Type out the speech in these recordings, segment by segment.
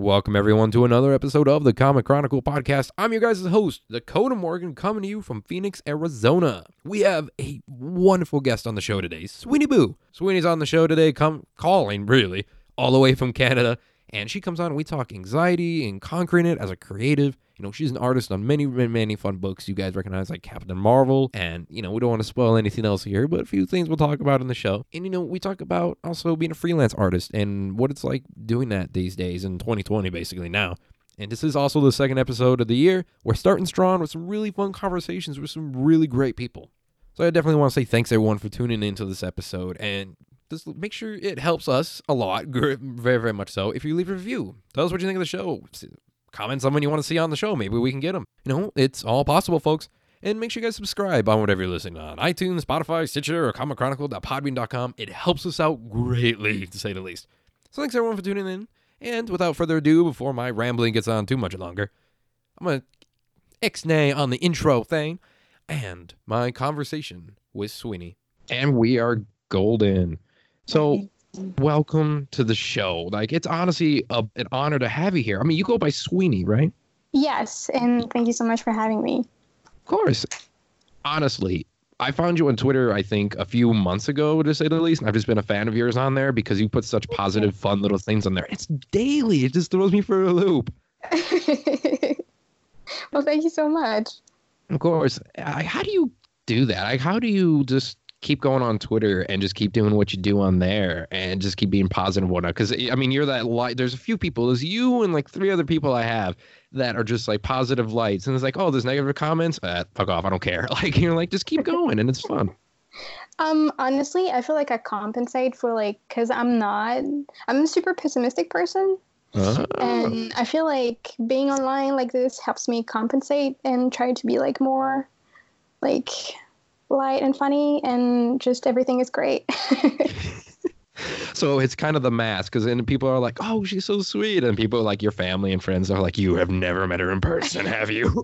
Welcome everyone to another episode of the Comic Chronicle podcast. I'm your guys' host, Dakota Morgan, coming to you from Phoenix, Arizona. We have a wonderful guest on the show today, Sweeney Boo. Sweeney's on the show today, calling really, all the way from Canada. And she comes on and we talk anxiety and conquering it as a creative. You know, she's an artist on many fun books you guys recognize like Captain Marvel. And, you know, we don't want to spoil anything else here, but a few things we'll talk about in the show. And, you know, we talk about also being a freelance artist and what it's like doing that these days in 2020, basically now. And this is also the second episode of the year. We're starting strong with some really fun conversations with some really great people. So I definitely want to say thanks everyone for tuning into this episode. And just make sure it helps us a lot, very much so, if you leave a review. Tell us what you think of the show. Comment someone you want to see on the show. Maybe we can get them. You know, it's all possible, folks. And make sure you guys subscribe on whatever you're listening on. iTunes, Spotify, Stitcher, or comicchronicle.podbean.com. It helps us out greatly, to say the least. So thanks everyone for tuning in. And without further ado, before my rambling gets on too much longer, I'm going to ixnay on the intro thing and my conversation with Sweeney. And we are golden. So welcome to the show. Like, it's honestly an honor to have you here. I mean, you go by Sweeney, right? Yes, and thank you so much for having me. Of course. Honestly, I found you on Twitter, I think, a few months ago, to say the least. And I've just been a fan of yours on there because you put such positive, fun little things on there. It's daily. It just throws me for a loop. Well, thank you so much. Of course. How do you do that? Like, how do you just keep going on Twitter and just keep doing what you do on there and just keep being positive and whatnot? Because, I mean, you're that light. There's a few people. There's you and like 3 other people I have that are just like positive lights. And it's like, oh, there's negative comments. Fuck off. I don't care. Like, you're like, just keep going and it's fun. Honestly, I feel like I compensate for because I'm a super pessimistic person. And I feel like being online like this helps me compensate and try to be like more like light and funny, and just everything is great. So it's kind of the mask, because then people are like, oh, she's so sweet, and people like your family and friends are like, you have never met her in person, have you?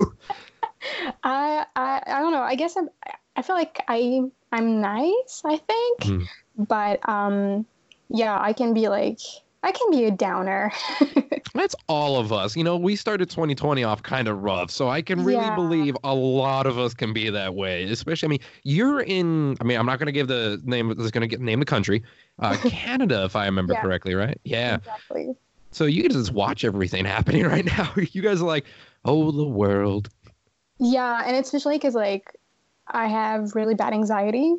I don't know. I guess I feel like I'm nice, I think. But yeah, I can be a downer. That's all of us. You know, we started 2020 off kind of rough, so I can really believe a lot of us can be that way. Especially, I mean, you're in, I mean, I'm not going to give the name, it's going to name the country, Canada, if I remember correctly, right? Yeah. Exactly. So you can just watch everything happening right now. You guys are like, oh, the world. Yeah, and especially because, I have really bad anxiety.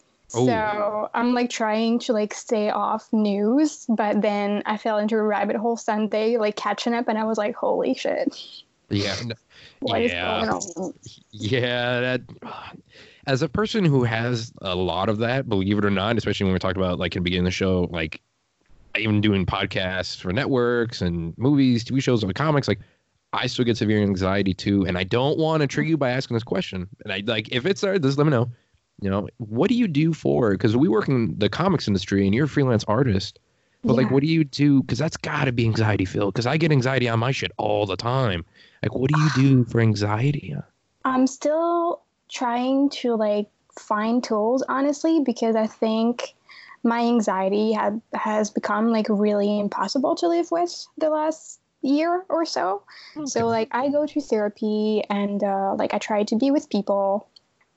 So I'm trying to stay off news, but then I fell into a rabbit hole Sunday, catching up, and I was like, holy shit. Yeah. What is going on? Yeah. That, as a person who has a lot of that, believe it or not, especially when we talked about in the beginning of the show, even doing podcasts for networks and movies, TV shows, or comics, I still get severe anxiety too. And I don't want to trigger you by asking this question. And if it's there, just let me know. You know, what do you do for? Because we work in the comics industry and you're a freelance artist. But what do you do? Because that's got to be anxiety filled. Because I get anxiety on my shit all the time. What do you do for anxiety? I'm still trying to find tools, honestly, because I think my anxiety has become really impossible to live with the last year or so. Okay. So I go to therapy and I try to be with people.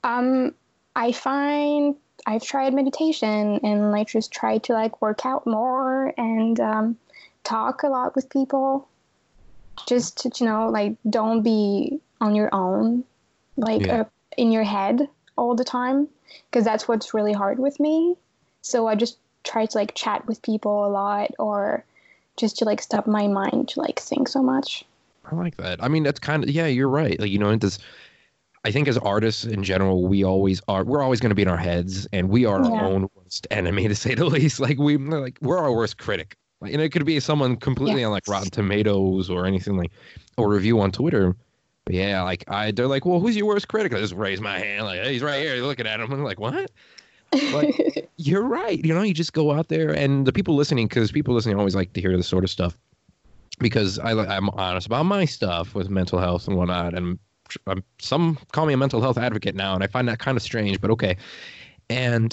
I find I've tried meditation and just try to work out more and talk a lot with people. Just to, don't be on your own, in your head all the time, because that's what's really hard with me. So I just try to chat with people a lot, or just to stop my mind to think so much. I like that. I mean, that's kind of, yeah, you're right. It does. I think as artists in general, we're always going to be in our heads, and we are our own worst enemy, to say the least. We're our worst critic. And it could be someone completely on Rotten Tomatoes or anything or review on Twitter. But yeah, they're like, well, who's your worst critic? I just raise my hand, hey, he's right here. You're looking at him. I'm like, what? But you're right. You know, you just go out there, and the people listening, because people listening always like to hear this sort of stuff, because I'm honest about my stuff with mental health and whatnot, and some call me a mental health advocate now, and I find that kind of strange, but okay. And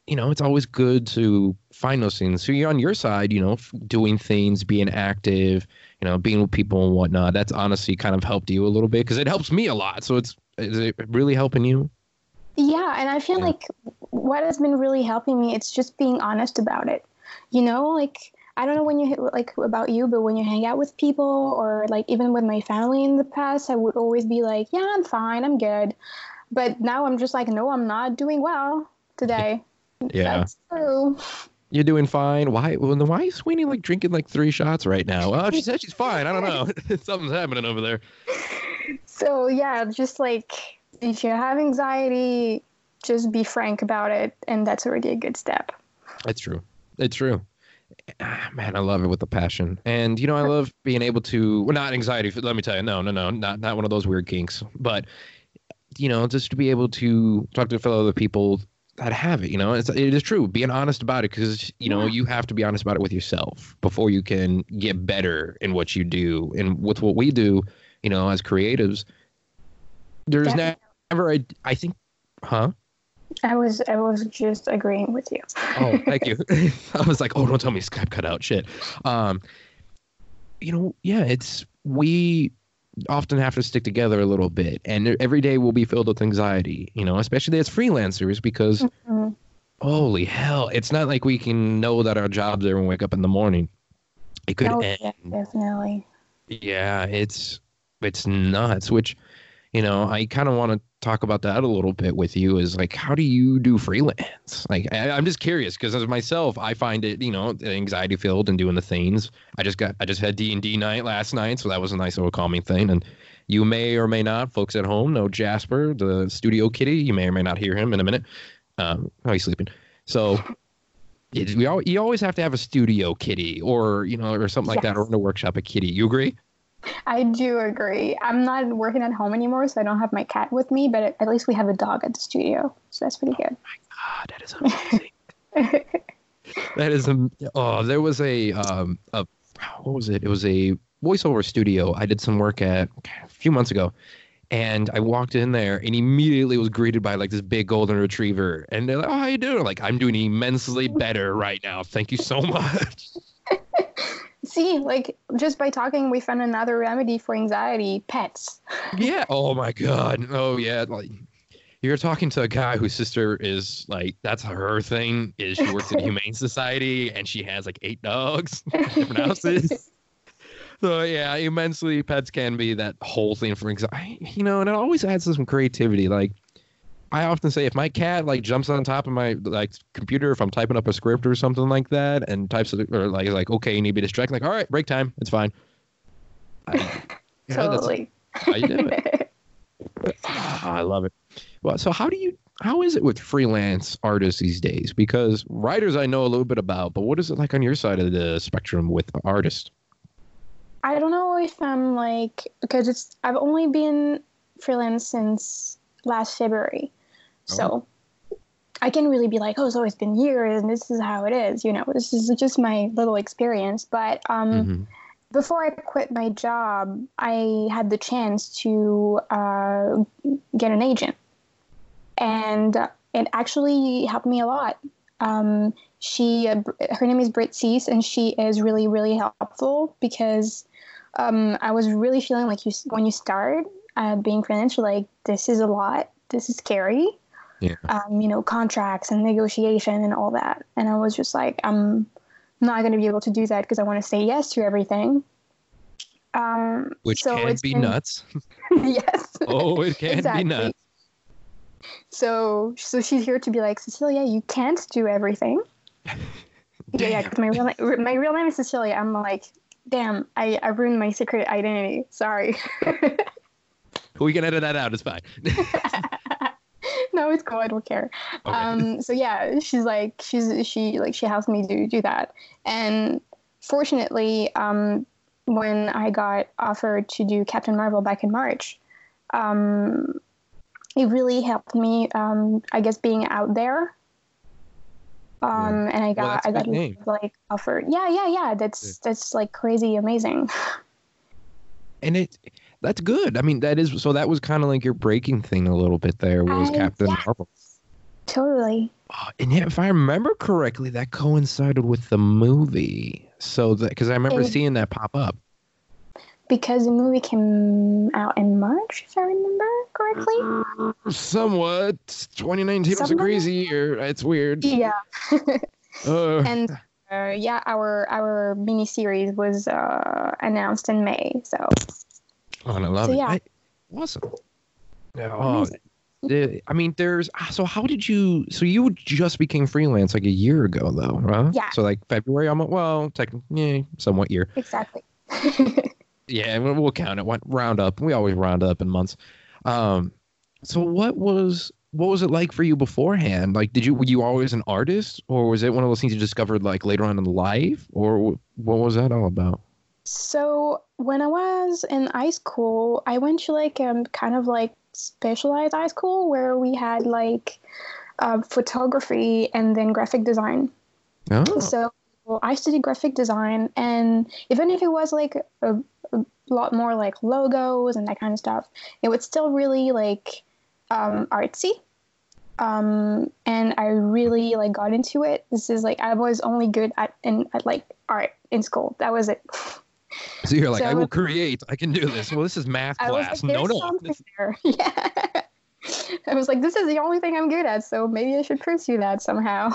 it's always good to find those things. So you're on your side, doing things, being active, being with people and whatnot. That's honestly kind of helped you a little bit because it helps me a lot. So is it really helping you? Yeah, and I feel Yeah. like what has been really helping me, it's just being honest about it. Like I don't know when you like about you, but when you hang out with people or like even with my family in the past, I would always be like, "Yeah, I'm fine, I'm good." But now I'm just like, "No, I'm not doing well today." Yeah. That's true. You're doing fine. Why? Well, then why is Sweeney like drinking like 3 shots right now? Well, she said she's fine. I don't know. Something's happening over there. So yeah, just like if you have anxiety, just be frank about it, and that's already a good step. It's true. It's true. Man, I love it with a passion. And I love being able to, well, not anxiety. Let me tell you, no, no, no, not one of those weird kinks. But just to be able to talk to fellow other people that have it. It is true. Being honest about it, because Yeah, you have to be honest about it with yourself before you can get better in what you do. And with what we do, as creatives, there's definitely. never I think, huh? I was just agreeing with you. Oh, thank you. I was like, oh, don't tell me Skype cut out. Shit. Um, yeah, we often have to stick together a little bit, and every day will be filled with anxiety, especially as freelancers, because Mhm. holy hell, it's not like we can know that our jobs are when we wake up in the morning. It could Oh yeah, end. definitely. Yeah, it's nuts, which I kind of want to talk about that a little bit with you is like, how do you do freelance? Like, I'm just curious because as myself, I find it, anxiety filled and doing the things. I just had D&D night last night, so that was a nice little calming thing. And you may or may not, folks at home, know Jasper, the studio kitty. You may or may not hear him in a minute. Oh, he's sleeping. So you always have to have a studio kitty or something like that, or Yes, in a workshop, a kitty. You agree? I do agree. I'm not working at home anymore, so I don't have my cat with me, but at least we have a dog at the studio, so that's pretty Ah, that is amazing. good. That is there was a what was it? It was a voiceover studio I did some work at a few months ago, and I walked in there and immediately was greeted by like this big golden retriever, and they're like, "Oh, how you doing?" Like, "I'm doing immensely better right now. Thank you so much." See, like just by talking, we found another remedy for anxiety: pets. Yeah. Oh my God. Oh yeah. Like, you're talking to a guy whose sister is like, that's her thing, is she works at a humane society and she has like 8 dogs in different houses. So yeah, immensely pets can be that whole thing for anxiety, and it always adds to some creativity. Like, I often say if my cat like jumps on top of my like computer, if I'm typing up a script or something like that and types it or like, okay, you need to be distracted, like, all right, break time. It's fine. That's Totally. how you do it. I love it. Well, so how is it with freelance artists these days? Because writers I know a little bit about, but what is it like on your side of the spectrum with artists? I don't know if I'm like because I've only been freelance since last February, Oh. so I can really be like, oh, so it's been years and this is how it is. This is just my little experience. But Hmm. before I quit my job, I had the chance to get an agent, and it actually helped me a lot. She, her name is Britt Cease, and she is really, really helpful because I was really feeling like when you start being freelance, you're like, this is a lot, this is scary, Yeah. contracts and negotiation and all that. And I was just like, I'm not going to be able to do that because I want to say yes to everything. Which So can it's be been, nuts. yes, Oh, it can be exactly. nuts. So she's here to be like, Cecilia, you can't do everything. Yeah, Damn. because my real name is Cecilia. I'm like, damn, I ruined my secret identity. Sorry. We can edit that out. It's fine. No, it's cool. I don't care. Okay. So yeah, she helps me do that. And fortunately, when I got offered to do Captain Marvel back in March, um, it really helped me. I guess being out there. Yeah. And I Well, got that's a I got big name. like offered. Yeah, yeah, yeah. Yeah. That's like crazy amazing. And that's good. I mean, that is so that was kind of like your breaking thing a little bit there was I Captain Yeah, Marvel. totally. And yeah, if I remember correctly, that coincided with the movie. So that because I remember seeing that pop up. Because the movie came out in March, if I remember correctly. Somewhat. 2019 was a crazy year. It's weird. Yeah. Uh, And yeah, our mini series was announced in May. So. Oh, and I love it. Yeah. Awesome. Yeah. I mean, so how did you, so you just became freelance like a year ago though, right? Yeah. So like February, technically, somewhat year. Exactly. Yeah, we'll count it. Round up. We always round up in months. So what was it like for you beforehand? Like, were you always an artist, or was it one of those things you discovered like later on in life, or what was that all about? So when I was in high school, I went to like kind of like specialized high school where we had like photography and then graphic design. Oh. So I studied graphic design, and even if it was like a lot more like logos and that kind of stuff, it was still really like artsy. And I really like got into it. This is like I was only good at like art in school. That was it. So you're like, I will create. I can do this. Well, this is math class. Like, No. There. Yeah. I was like, this is the only thing I'm good at, so maybe I should pursue that somehow.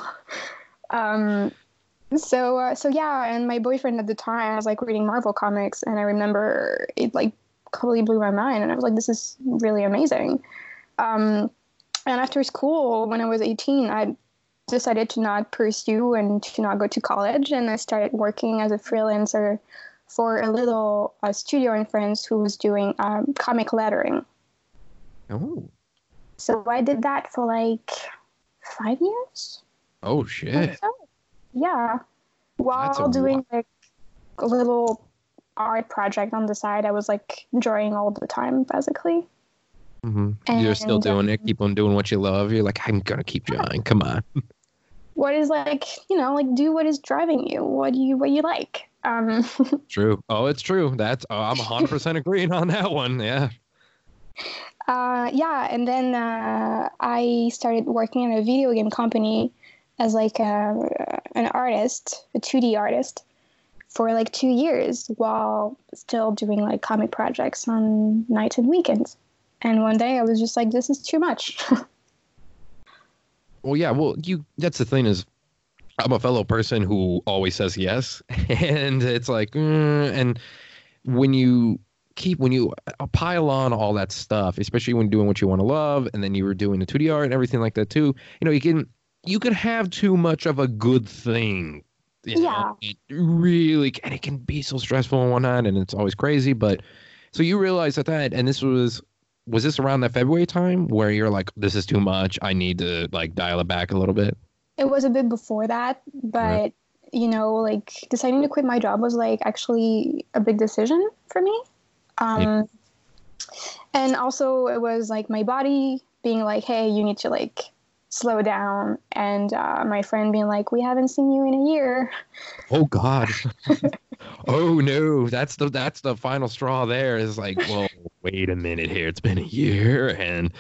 So yeah, and my boyfriend at the time was like reading Marvel comics, and I remember it like completely blew my mind, and I was like, this is really amazing. And after school, when I was 18, I decided to not pursue and to not go to college, and I started working as a freelancer for a little studio in France who was doing comic lettering. Oh. So I did that for like 5 years. Oh, shit. So, yeah. While doing like a little art project on the side, I was like drawing all the time, basically. Mm-hmm. You're still doing it. Keep on doing what you love. You're like, I'm going to keep drawing. Come on. What is like, like do what is driving you. What you like. True. Oh, it's true. I'm 100% agreeing on that one. Yeah. Yeah, and then I started working in a video game company as like an artist, a 2D artist, for like 2 years while still doing like comic projects on nights and weekends. And one day I was just like, this is too much. Well, yeah. Well, that's the thing is, I'm a fellow person who always says yes. And it's like, and when you pile on all that stuff, especially when doing what you want to love, and then you were doing the 2D art and everything like that too, you can have too much of a good thing. Yeah. It really, and it can be so stressful and whatnot, and it's always crazy. But so you realize that, and this was this around that February time where you're like, this is too much. I need to like dial it back a little bit. It was a bit before that, but like deciding to quit my job was like actually a big decision for me. And also it was like my body being like, hey, you need to like slow down. And my friend being like, we haven't seen you in a year. Oh God. Oh no. That's the final straw there is like, well, wait a minute here. It's been a year. And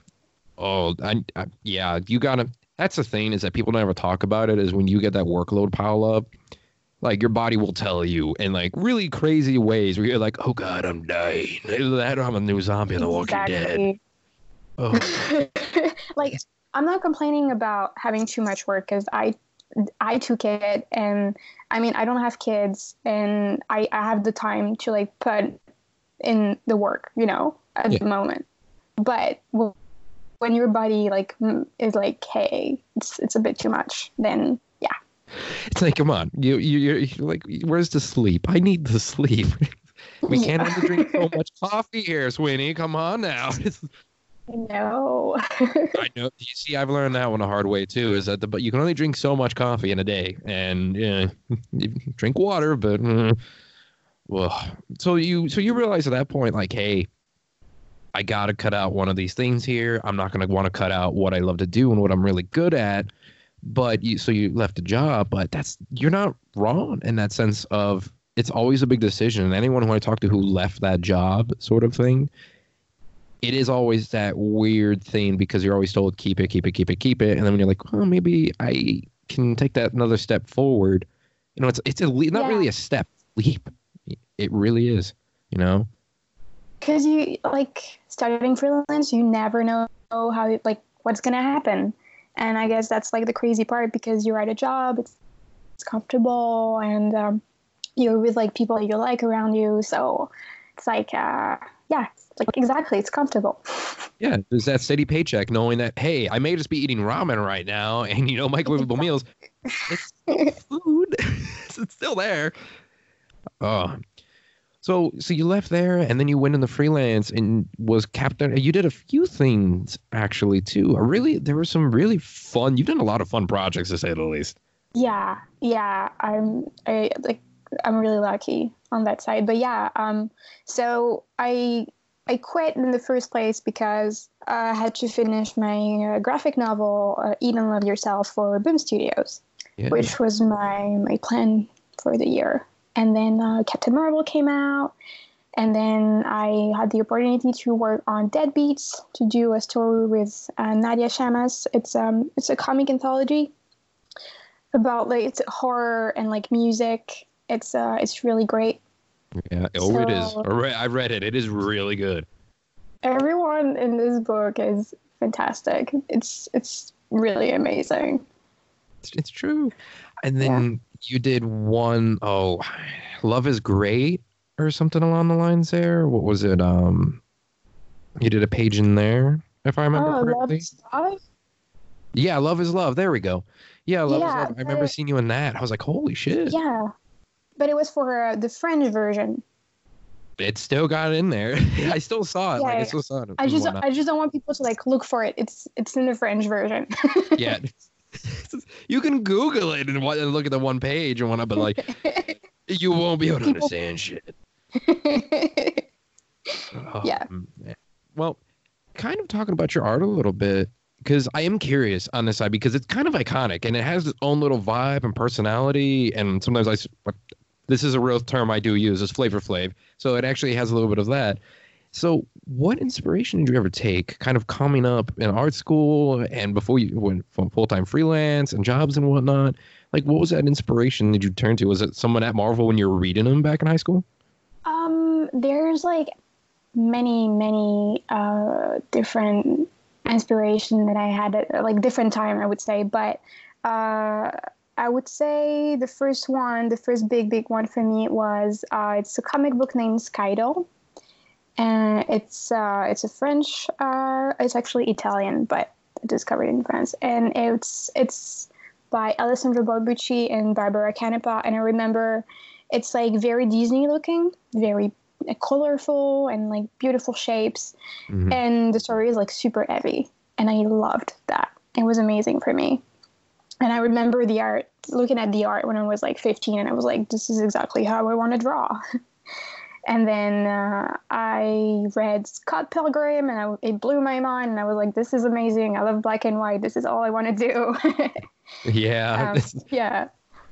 yeah, you gotta, that's the thing is that people never talk about it is when you get that workload pile up, like your body will tell you in like really crazy ways where you're like, oh God, I'm dying. I'm a new zombie in The Walking Dead. Oh. Like, I'm not complaining about having too much work because I took it, and I mean, I don't have kids, and I have the time to like put in the work, at the moment. But when your body like is like, hey, it's a bit too much, then yeah. It's like, come on, you're like, where's the sleep? I need the sleep. We can't only drink so much coffee here, Sweeney. Come on now. No. I know. You see, I've learned that one the hard way too. Is that but you can only drink so much coffee in a day, and you drink water, but well. So you realize at that point, like, hey, I gotta cut out one of these things here. I'm not gonna want to cut out what I love to do and what I'm really good at. But you left a job, but you're not wrong in that sense of it's always a big decision. And anyone who I talk to who left that job, sort of thing, it is always that weird thing because you're always told keep it, keep it, keep it, keep it, and then when you're like, oh, maybe I can take that another step forward. Not Yeah, really a step leap. It really is. You know. because you like starting freelance, you never know how like what's gonna happen, and I guess that's like the crazy part because you're at a job, it's comfortable, and you're with like people you like around you, so it's like yeah, it's like exactly, it's comfortable. Yeah, there's that steady paycheck, knowing that hey, I may just be eating ramen right now, and microwavable meals. It's still food. It's still there. Oh, so you left there, and then you went in the freelance and was captain. You did a few things actually too. Really, there were some really fun. You've done a lot of fun projects to say the least. Yeah, yeah, I'm really lucky on that side. But yeah, so I quit in the first place because I had to finish my graphic novel, Eat and Love Yourself, for Boom Studios, Yeah. which was my plan for the year. And then Captain Marvel came out, and then I had the opportunity to work on Deadbeats to do a story with Nadia Shamas. It's a comic anthology about like it's horror and like music. It's really great. Yeah. Oh, it is. So I read it. It is really good. everyone in this book is fantastic. It's really amazing. It's true. And Yeah. then you did one, oh, Love is Great or something along the lines there. What was it? You did a page in there, if I remember Oh, Love correctly. is Life. Yeah, Love is Love. There we go. Yeah, Love is Yeah, Love. I remember but seeing you in that. I was like, holy shit. yeah, but it was for the French version. It still got in there. Yeah, I still saw it. Like, I yeah. still saw it and whatnot. I just don't want people to like look for it. It's in the French version. Yeah. You can Google it and look at the one page and whatnot, but like, you won't be able to People. understand shit. Oh, Yeah. man. Well, kind of talking about your art a little bit, because I am curious on this side because it's kind of iconic and it has its own little vibe and personality. And sometimes this is a real term I do use, is Flavor Flav. So it actually has a little bit of that. So what inspiration did you ever take kind of coming up in art school and before you went from full-time freelance and jobs and whatnot? Like, what was that inspiration that you turned to? Was it someone at Marvel when you were reading them back in high school? There's like many different inspiration that I had at like different time, I would say, but uh, I would say the first one, the first big one for me was it's a comic book named Skydoll, and it's a French, it's actually Italian, but discovered in France, and it's by Alessandro Barbucci and Barbara Canepa, and I remember it's like very Disney looking, very colorful and like beautiful shapes, Hmm. and the story is like super heavy, and I loved that. It was amazing for me, and I remember the art, looking at the art when I was like 15, and I was like, this is exactly how I want to draw. And then I read Scott Pilgrim, and it blew my mind. And I was like, "This is amazing! I love black and white. This is all I want to do." Yeah. Yeah.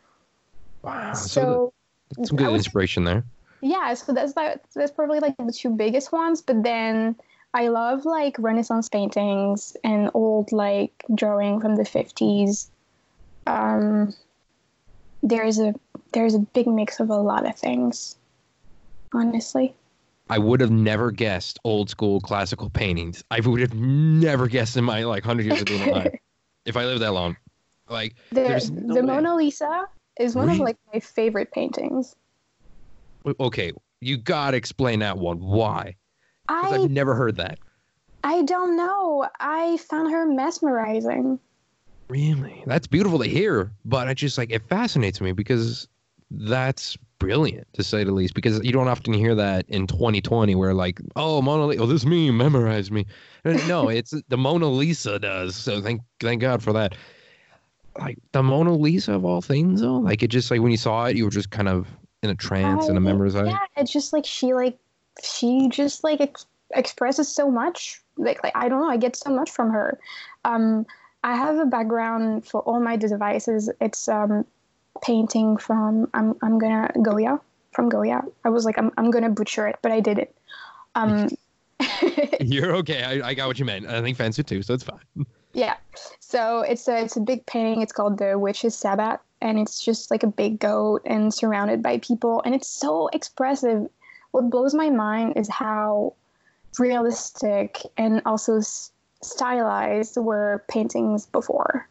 Wow. So That's some I good would say, inspiration there. yeah. So that's probably like the two biggest ones. But then I love like Renaissance paintings and old like drawing from the 50s. Um, there's a there's a big mix of a lot of things, honestly. I would have never guessed old school classical paintings. I would have never guessed in my like 100 years of being alive if I lived that long. Like, there's no The way. Mona Lisa is one of Really? like my favorite paintings. Okay, you gotta explain that one. Why? Because I've I never heard that. I don't know. I found her mesmerizing. Really? That's beautiful to hear, but I just like it fascinates me because that's brilliant to say the least. Because you don't often hear that in 2020, where like, oh, Mona Lisa, oh, this meme memorized me. No, it's the Mona Lisa does. So thank God for that. Like the Mona Lisa of all things, though, like it just like when you saw it, you were just kind of in a trance and a memorized. Yeah, it's just like she just like expresses so much. Like I don't know, I get so much from her. Um, I have a background for all my devices. It's painting from I'm gonna Goya from Goya. I was like I'm gonna butcher it, but I did it. Um, You're okay. I got what you meant. I think fans do too, so it's fine. Yeah. So it's a big painting. It's called The Witch's Sabbath, and it's just like a big goat and surrounded by people, and it's so expressive. What blows my mind is how realistic and also stylized were paintings before.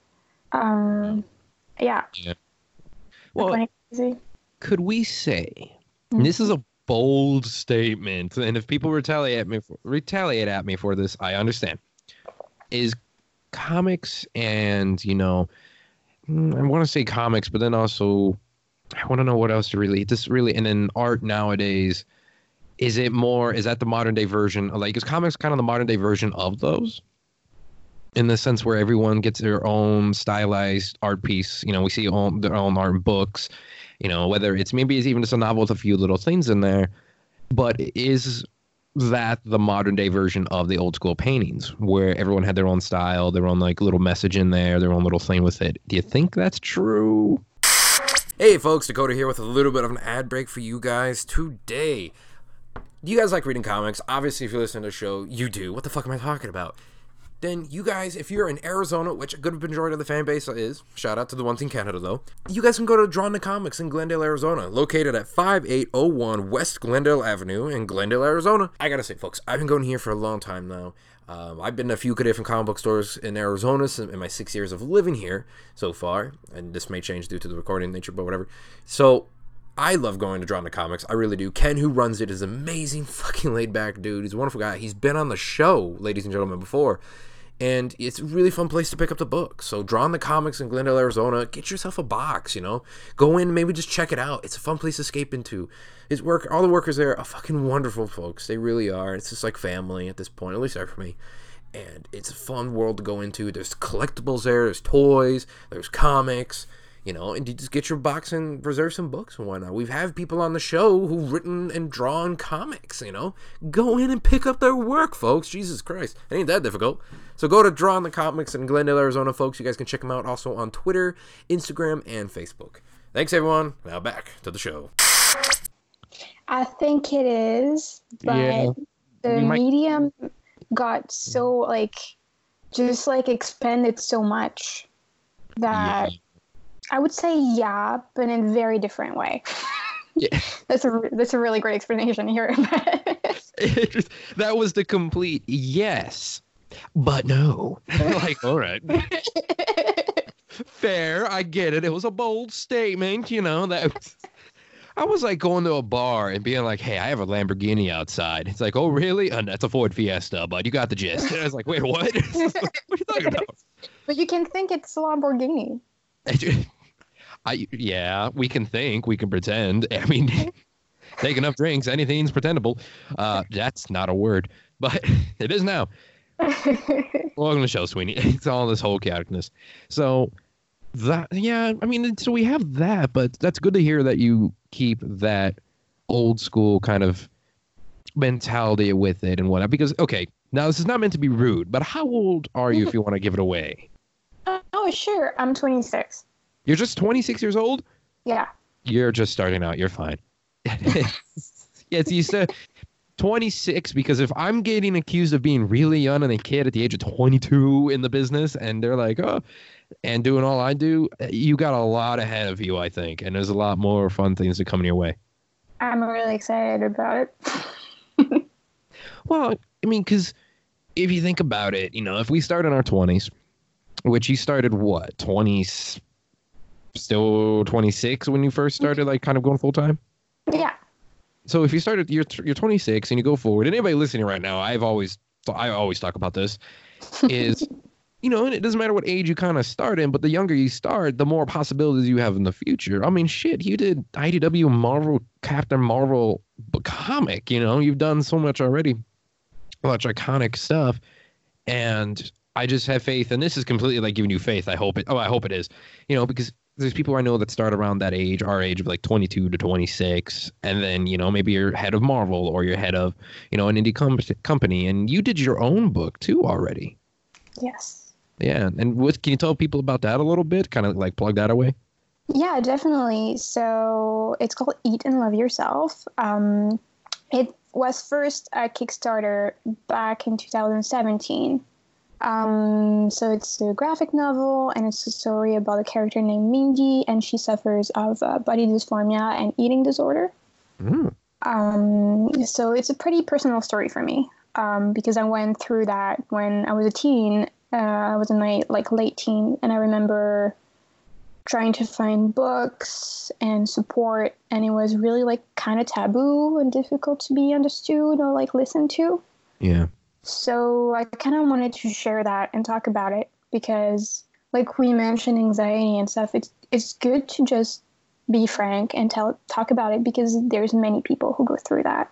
Yeah. Yeah. Well, Kinda crazy. could we say, and this is a bold statement, and if people retaliate at me for this, I understand. Is comics and, I want to say comics, but then also I want to know what else to really, and then art nowadays, is that the modern day version, like, is comics kind of the modern day version of those? In the sense where everyone gets their own stylized art piece. We see their own art books, whether it's even just a novel with a few little things in there. But is that the modern day version of the old school paintings where everyone had their own style, their own like little message in there, their own little thing with it? Do you think that's true? Hey folks, Dakota here with a little bit of an ad break for you guys today. Do you guys like reading comics? Obviously, if you listen to the show, you do. What the fuck am I talking about? Then you guys, if you're in Arizona, which a good majority of the fan base is, shout out to the ones in Canada though, you guys can go to Drawn to Comics in Glendale, Arizona, located at 5801 West Glendale Avenue in Glendale, Arizona. I gotta say, folks, I've been going here for a long time now. I've been to a few different comic book stores in Arizona in my 6 years of living here so far, and this may change due to the recording nature, but whatever. So I love going to Drawn to Comics. I really do. Ken, who runs it, is an amazing fucking laid back dude. He's a wonderful guy. He's been on the show, ladies and gentlemen, before. And it's a really fun place to pick up the book. So Drawn to Comics in Glendale, Arizona. Get yourself a box, Go in, maybe just check it out. It's a fun place to escape into. All the workers there are fucking wonderful folks. They really are. It's just like family at this point, at least for me. And it's a fun world to go into. There's collectibles there. There's toys. There's comics. And you just get your box and reserve some books and whatnot. We've had people on the show who've written and drawn comics, Go in and pick up their work, folks. Jesus Christ. It ain't that difficult. So go to Drawn to Comics in Glendale, Arizona, folks. You guys can check them out also on Twitter, Instagram, and Facebook. Thanks, everyone. Now back to the show. I think it is, but the medium got so, expanded so much that... I would say yeah, but in a very different way. Yeah. That's a really great explanation here. That was the complete yes, but no. All right. Fair, I get it. It was a bold statement, that I was like going to a bar and being like, hey, I have a Lamborghini outside. It's like, oh, really? And that's a Ford Fiesta, bud. You got the gist. And I was like, wait, what? What are you talking about? But you can think it's a Lamborghini. Yeah, we can think, we can pretend. I mean, take enough drinks, anything's pretendable. That's not a word, but it is now. Welcome to the show, Sweeney. It's all this whole chaoticness. So so we have that, but that's good to hear that you keep that old school kind of mentality with it and whatnot. Because, okay, now this is not meant to be rude, but how old are you if you want to give it away? Oh, sure. I'm 26. You're just 26 years old? Yeah. You're just starting out. You're fine. Yes, you said 26 because if I'm getting accused of being really young and a kid at the age of 22 in the business and they're like, oh, and doing all I do, you got a lot ahead of you, I think. And there's a lot more fun things that come in your way. I'm really excited about it. Well, I mean, because if you think about it, if we start in our 20s, which you started what, 20s? Still 26 when you first started, kind of going full time? Yeah. So if you started, you're 26 and you go forward, and anybody listening right now, I always talk about this, is, and it doesn't matter what age you kind of start in, but the younger you start, the more possibilities you have in the future. I mean, shit, you did IDW Marvel, Captain Marvel comic, you've done so much already, much iconic stuff, and I just have faith, and this is completely giving you faith. I hope it is, because there's people I know that start around that age, our age of 22 to 26, and then, maybe you're head of Marvel or you're head of, an indie company, and you did your own book too already. Yes. Yeah, and can you tell people about that a little bit? Kind of plug that away? Yeah, definitely. So it's called Eat and Love Yourself. It's was first a Kickstarter back in 2017. So it's a graphic novel, and it's a story about a character named Mindy, and she suffers of body dysmorphia and eating disorder. Mm. So it's a pretty personal story for me, because I went through that when I was a teen. I was in my late teen, and I remember trying to find books and support, and it was really kind of taboo and difficult to be understood or listened to. Yeah. So I kind of wanted to share that and talk about it because, like we mentioned, anxiety and stuff. It's good to just be frank and talk about it because there's many people who go through that.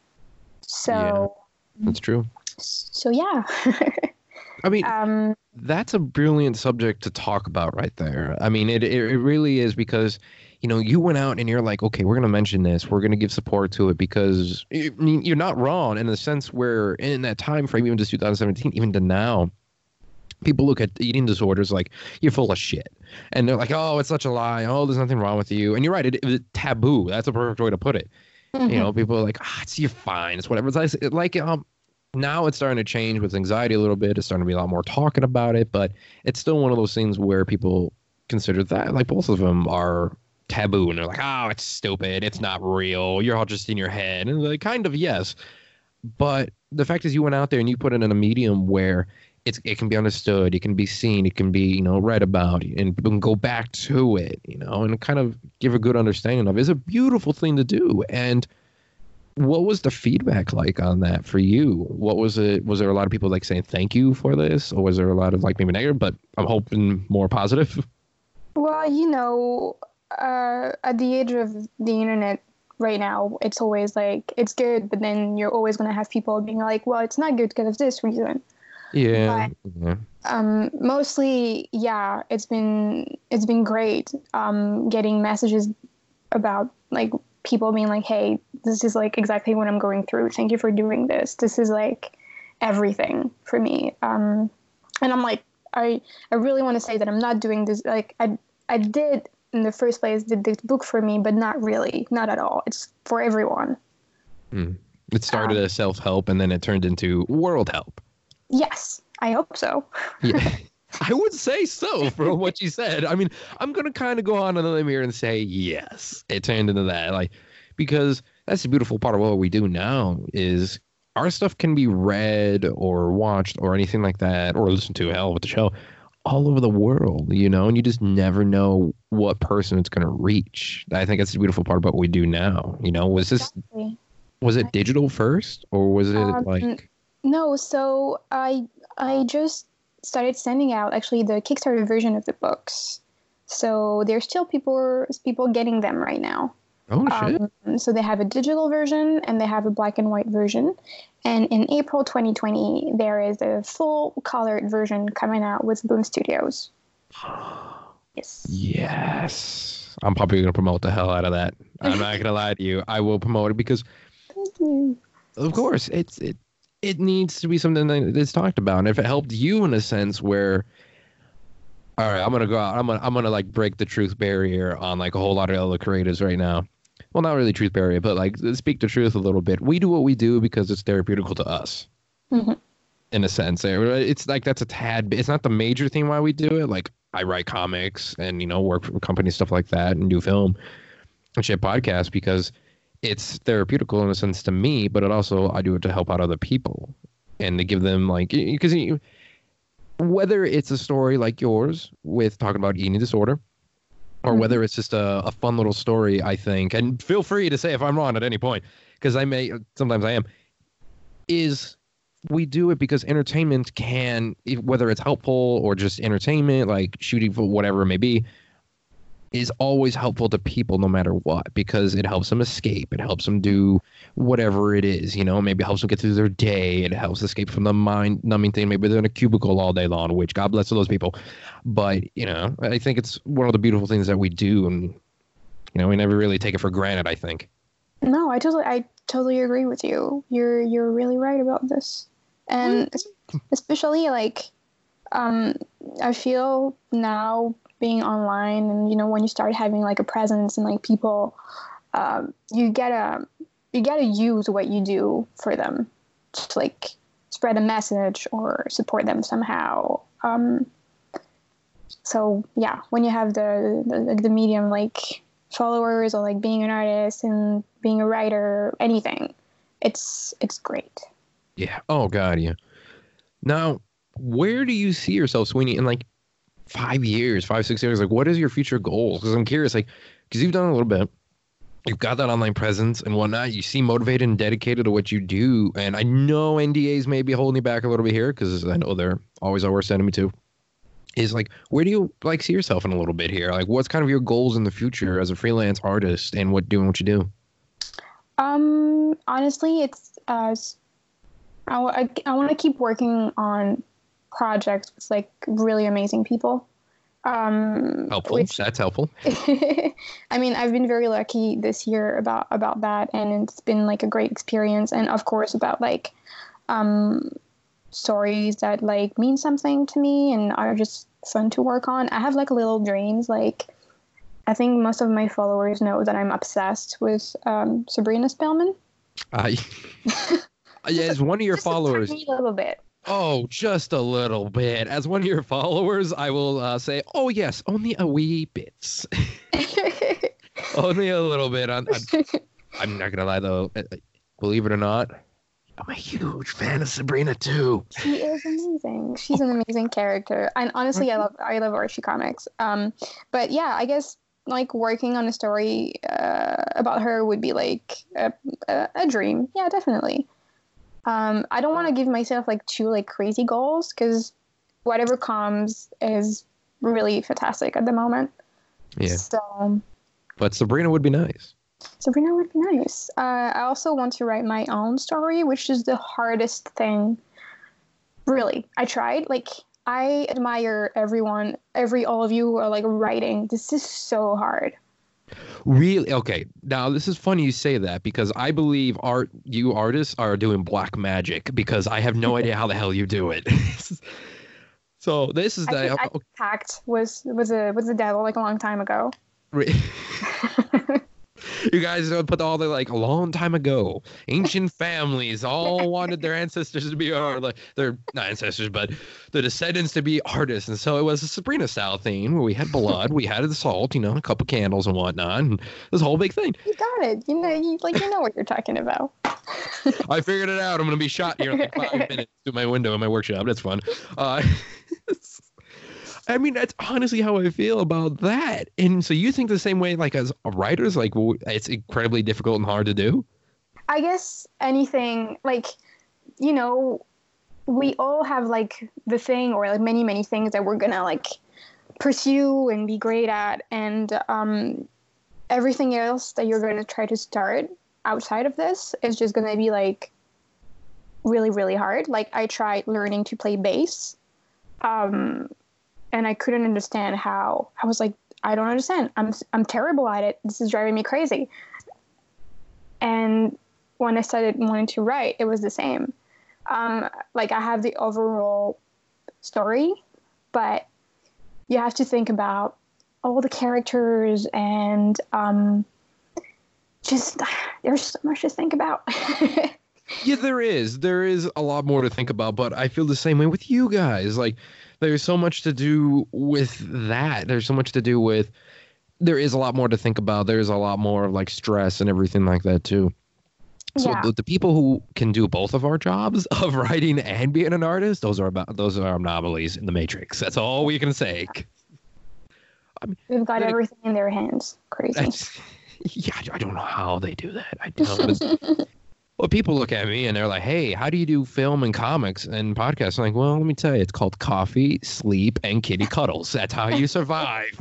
So yeah, that's true. So yeah. I mean, that's a brilliant subject to talk about right there. I mean, it really is because, you went out and you're like, okay, we're going to mention this. We're going to give support to it because you're not wrong in the sense where in that time frame, even to 2017, even to now, people look at eating disorders like you're full of shit. And they're like, oh, it's such a lie. Oh, there's nothing wrong with you. And you're right. It was taboo. That's a perfect way to put it. Mm-hmm. People are like, you're fine. It's whatever. It's like, now it's starting to change with anxiety a little bit. It's starting to be a lot more talking about it, but it's still one of those things where people consider that, like both of them are taboo, and they're like, oh, it's stupid. It's not real. You're all just in your head. And like, kind of, yes. But the fact is you went out there and you put it in a medium where it can be understood, it can be seen, it can be, read about, and people can go back to it, and kind of give a good understanding of it is a beautiful thing to do. And what was the feedback like on that for you? What was it? Was there a lot of people saying thank you for this, or was there a lot of maybe negative? But I'm hoping more positive. Well, at the age of the internet right now, it's always it's good, but then you're always going to have people being like, well, it's not good because of this reason. Yeah. But, mostly, yeah, it's been great. Getting messages about people being like, hey, this is exactly what I'm going through. Thank you for doing this. This is everything for me. And I'm I really want to say that I'm not doing this. I did in the first place did this book for me, but not really, not at all. It's for everyone. It started as self-help and then it turned into world help. Yes, I hope so. Yeah. I would say so from what you said. I mean, I'm going to kind of go on a limb here and say, yes, it turned into that. Because that's the beautiful part of what we do now is our stuff can be read or watched or anything like that, or listened to, hell with the show, all over the world, and you just never know what person it's going to reach. I think that's the beautiful part about what we do now. Was it digital first or was it No, so I just started sending out actually the Kickstarter version of the books. So there's still people getting them right now. Oh, shit. So they have a digital version and they have a black and white version. And in April 2020, there is a full colored version coming out with Boom Studios. Yes. Yes. I'm probably going to promote the hell out of that. I'm not going to lie to you. I will promote it because, thank you. Of course, it needs to be something that's talked about. And if it helped you in a sense where, all right, I'm going to go out. I'm going to break the truth barrier on a whole lot of other creatives right now. Well, not really truth barrier, but speak the truth a little bit. We do what we do because it's therapeutical to us. Mm-hmm. In a sense, it's that's a tad bit. It's not the major thing why we do it. I write comics and work for companies, stuff like that, and do film and shit podcasts because it's therapeutical in a sense to me, but I do it to help out other people and to give them because whether it's a story like yours with talking about eating disorder, or whether it's just a fun little story, I think, and feel free to say if I'm wrong at any point, because sometimes I am, is we do it because entertainment can, whether it's helpful or just entertainment, like shooting for whatever it may be, is always helpful to people no matter what, because it helps them escape. It helps them do whatever it is, maybe it helps them get through their day. It helps escape from the mind numbing thing. Maybe they're in a cubicle all day long, which God bless those people. But, I think it's one of the beautiful things that we do. And, we never really take it for granted, I think. No, I totally agree with you. You're really right about this. And especially I feel now being online and when you start having a presence and people you get you gotta use what you do for them to like spread a message or support them somehow. So yeah, when you have the medium like followers or like being an artist and being a writer, anything, it's great. Yeah. Oh God, yeah. Now, where do you see yourself, Sweeney, in like 5 years, 5, 6 years? Like, what is your future goals? Because I'm curious, like, because you've done a little bit, you've got that online presence and whatnot. You seem motivated and dedicated to what you do. And I know NDAs may be holding you back a little bit here because I know they're always our worst enemy too. Is like, where do you like see yourself in a little bit here? Like, what's kind of your goals in the future as a freelance artist and doing what you do? Honestly, it's I want to keep working on projects with like really amazing people. Helpful. That's helpful. I mean, I've been very lucky this year about that, and it's been like a great experience. And of course, about like stories that like mean something to me and are just fun to work on. I have like little dreams. Like, I think most of my followers know that I'm obsessed with Sabrina Spellman. Yeah, as one of your followers. A little bit. Oh, just a little bit. As one of your followers, I will say, oh, yes, only a wee bit. Only a little bit. I'm not going to lie, though. Believe it or not, I'm a huge fan of Sabrina, too. She is amazing. She's an amazing character. And honestly, I love Archie comics. But yeah, I guess like working on a story about her would be like a dream. Yeah, definitely. I don't want to give myself like too like crazy goals because whatever comes is really fantastic at the moment. Yeah. So, but Sabrina would be nice. Sabrina would be nice. I also want to write my own story, which is the hardest thing. Really, I tried. Like, I admire all of you who are like writing. This is so hard. Really? Okay. Now, this is funny you say that because I believe you artists are doing black magic because I have no idea how the hell you do it. So this is I pact was the devil like a long time ago. You guys put all the like a long time ago. Ancient families all wanted their ancestors to be they're not ancestors, but the descendants to be artists, and so it was a Sabrina style thing where we had blood, we had the salt, a couple candles and whatnot, and this whole big thing. You got it. You know what you're talking about. I figured it out. I'm gonna be shot here in like 5 minutes through my window in my workshop. That's fun. I mean, that's honestly how I feel about that. And so you think the same way, like as writers, like it's incredibly difficult and hard to do? I guess anything, like, we all have like the thing or like many, many things that we're gonna like pursue and be great at. And everything else that you're going to try to start outside of this is just going to be like really, really hard. Like I tried learning to play bass. And I couldn't understand how. I was like, I don't understand. I'm terrible at it. This is driving me crazy. And when I started wanting to write, it was the same. Like I have the overall story, but you have to think about all the characters and just there's so much to think about. Yeah, there is. There is a lot more to think about, but I feel the same way with you guys. Like, there's so much to do with that. There's so much to do with. There is a lot more to think about. There's a lot more of like stress and everything like that too. So Yeah. the people who can do both of our jobs of writing and being an artist, those are anomalies in the matrix. That's all we can say. They've got everything in their hands. Crazy. Yeah, I don't know how they do that. I don't. Well, people look at me and they're like, hey, how do you do film and comics and podcasts? I'm like, well, let me tell you, it's called coffee, sleep, and kitty cuddles. That's how you survive.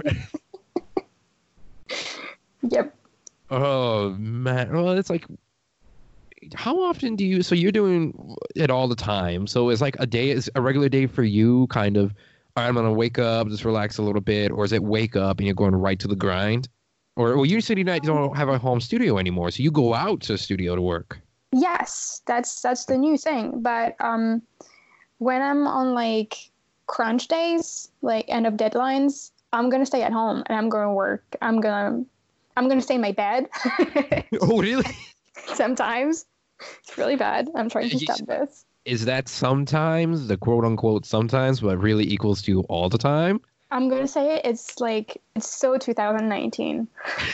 Yep. Oh, man. Well, it's like, how often do you, so you're doing it all the time. So it's like a regular day for you kind of, all right, I'm going to wake up, just relax a little bit. Or is it wake up and you're going right to the grind? Or, well, you said you don't have a home studio anymore. So you go out to a studio to work. Yes, that's the new thing. But when I'm on like crunch days, like end of deadlines, I'm gonna stay at home and I'm gonna work. I'm gonna stay in my bed. Oh, really? Sometimes it's really bad. I'm trying to stop this. Is that sometimes, the quote unquote sometimes, but really equals to all the time? I'm gonna say it. It's like it's so 2019.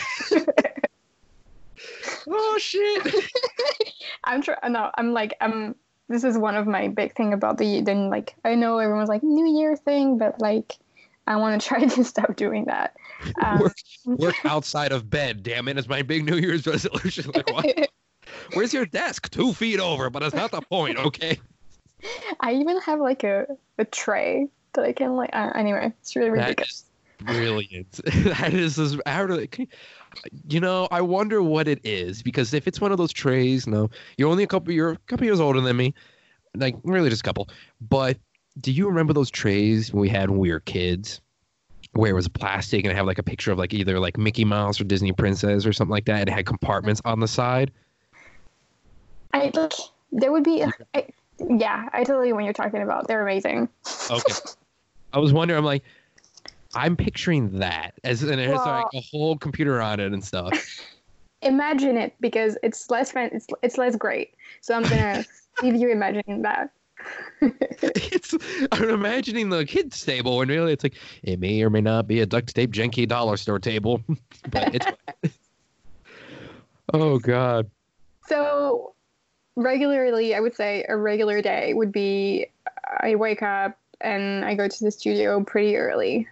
Oh shit! I'm trying. No, I'm like I'm. This is one of my big thing about the. Then like I know everyone's like New Year thing, but like I want to try to stop doing that. Work outside of bed. Damn it! It's my big New Year's resolution. Like what? Where's your desk? 2 feet over, but that's not the point. Okay. I even have like a tray that I can like. Anyway, it's really ridiculous. Brilliant. That is just out of, you know, I wonder what it is, because if it's one of those trays, no, you're a couple years older than me, like really just a couple. But do you remember those trays we had when we were kids, where it was plastic and it had like a picture of like either like Mickey Mouse or Disney Princess or something like that, and it had compartments on the side? I like there would be. Yeah, I totally know what you're talking about. They're amazing. Okay. I was wondering, I'm like, I'm picturing that as and there's like a whole computer on it and stuff. Imagine it, because it's less it's less great. So I'm gonna leave you imagining that. I'm imagining the kids table, and really it's like it may or may not be a duct tape janky dollar store table, but it's. Oh God. So regularly, I would say a regular day would be I wake up and I go to the studio pretty early.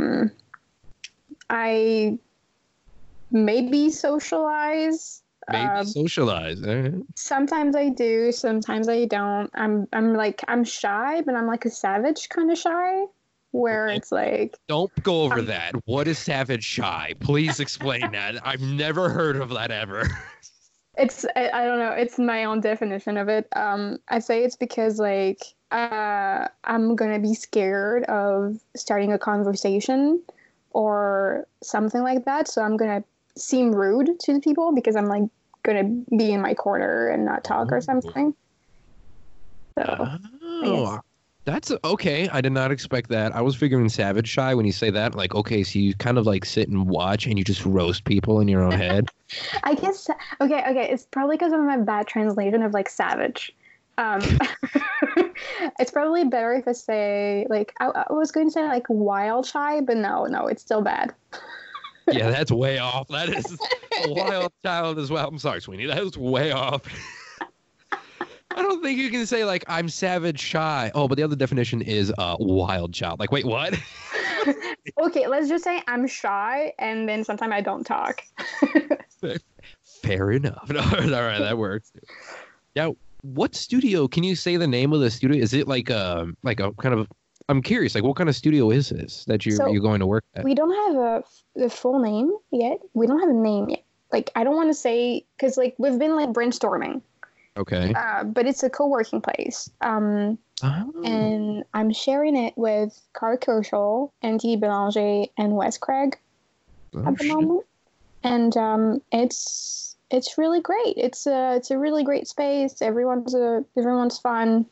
I maybe socialize. Socialize. Sometimes I do, sometimes I don't. I'm shy, but I'm like a savage kind of shy, where it's like. Don't go over that. What is savage shy? Please explain that. I've never heard of that ever. I don't know. It's my own definition of it. I say it's because like I'm gonna be scared of starting a conversation or something like that. So I'm gonna seem rude to the people because I'm like gonna be in my corner and not talk or something. So that's okay. I did not expect that. I was figuring savage shy when you say that. Like, okay, so you kind of like sit and watch and you just roast people in your own head. I guess okay. It's probably because I'm a bad translation of like savage. It's probably better if I say like I was going to say like wild shy, but no, it's still bad. Yeah, that's way off. That is a wild child as well. I'm sorry, Sweeney. That was way off. I don't think you can say like I'm savage shy. Oh, but the other definition is wild child. Like, wait, what? Okay, let's just say I'm shy, and then sometimes I don't talk. Fair enough. All right, that works. Yeah. What studio? Can you say the name of the studio? Is it like a kind of? I'm curious. Like, what kind of studio is this that you're going to work at? We don't have the full name yet. We don't have a name yet. Like, I don't want to say because like we've been like brainstorming. Okay. But it's a co-working place. And I'm sharing it with Carl Kerschel, Andy Belanger, and Wes Craig at the moment. And it's really great. It's a really great space. Everyone's fun.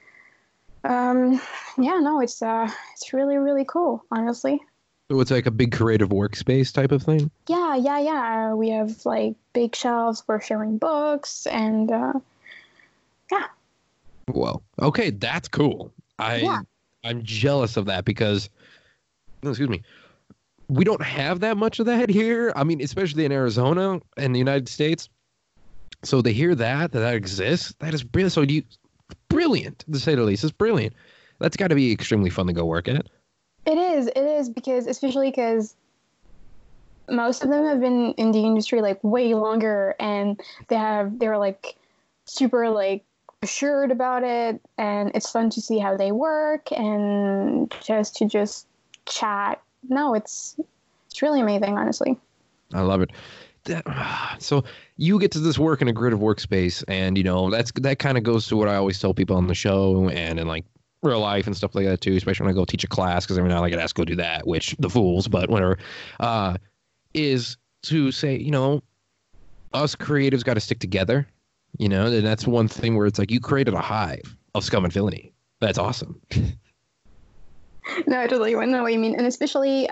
It's really, really cool, honestly. So it's like a big creative workspace type of thing? Yeah. We have like big shelves. We're sharing books and yeah. Well, okay, that's cool. I'm jealous of that because, excuse me, we don't have that much of that here. I mean, especially in Arizona and the United States. So to hear that exists, that is brilliant. So brilliant, to say the least. It's brilliant. That's got to be extremely fun to go work at. It is because especially because most of them have been in the industry like way longer, and they're like super like assured about it, and it's fun to see how they work and just chat. No, it's really amazing, honestly. I love it. So you get to this work in a creative workspace, and you know that kind of goes to what I always tell people on the show and in like real life and stuff like that too, especially when I go teach a class, because every now and then I get asked to go do that, which the fools, but whatever, is to say, you know, us creatives got to stick together, you know, and that's one thing where it's like you created a hive of scum and villainy. That's awesome. No, I totally know what you mean, and especially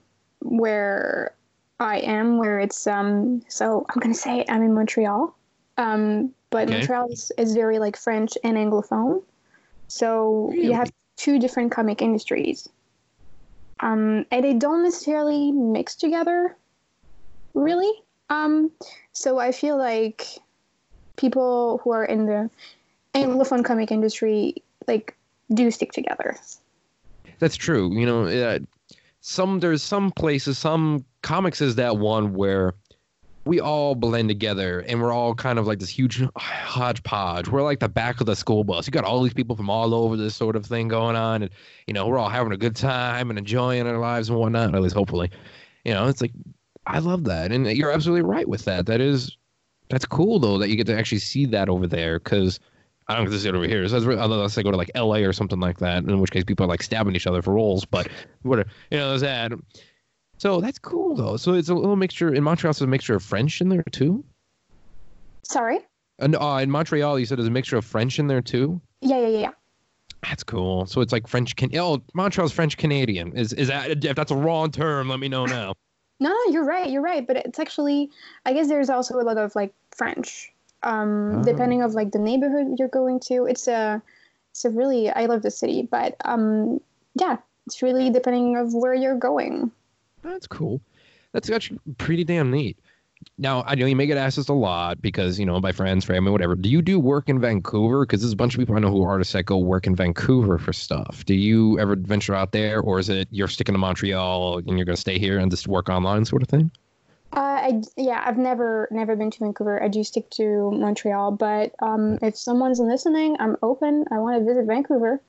where I am, where it's so I'm gonna say I'm in Montreal. But Okay. Montreal is very like French and Anglophone. So you have Really? two different comic industries. And they don't necessarily mix together, really. So I feel like people who are in the Anglophone comic industry like do stick together. That's true. You know, there's some places, some comics is that one where we all blend together and we're all kind of like this huge hodgepodge. We're like the back of the school bus. You got all these people from all over this sort of thing going on, and you know, we're all having a good time and enjoying our lives and whatnot. At least hopefully, you know, it's like I love that, and you're absolutely right with that. That's cool though that you get to actually see that over there because. I don't get to see it over here. So unless I go to like LA or something like that, in which case people are like stabbing each other for roles. But whatever, you know, there's that. So that's cool though. So it's a little mixture in Montreal. It's a mixture of French in there too. Sorry? And in Montreal, you said there's a mixture of French in there too. Yeah. That's cool. So it's like French. Montreal's French Canadian. Is that if that's a wrong term? Let me know now. No, you're right. But it's actually, I guess there's also a lot of like French. Depending of like the neighborhood you're going to. It's a really, I love the city, but yeah, it's really depending of where you're going. That's cool. That's actually pretty damn neat. Now, I know you may get asked this a lot because, you know, by friends, family, whatever. Do you do work in Vancouver? Because there's a bunch of people I know who are artists that go work in Vancouver for stuff. Do you ever venture out there, or is it you're sticking to Montreal and you're going to stay here and just work online sort of thing? I've never been to Vancouver. I do stick to Montreal, but if someone's listening, I'm open. I want to visit Vancouver.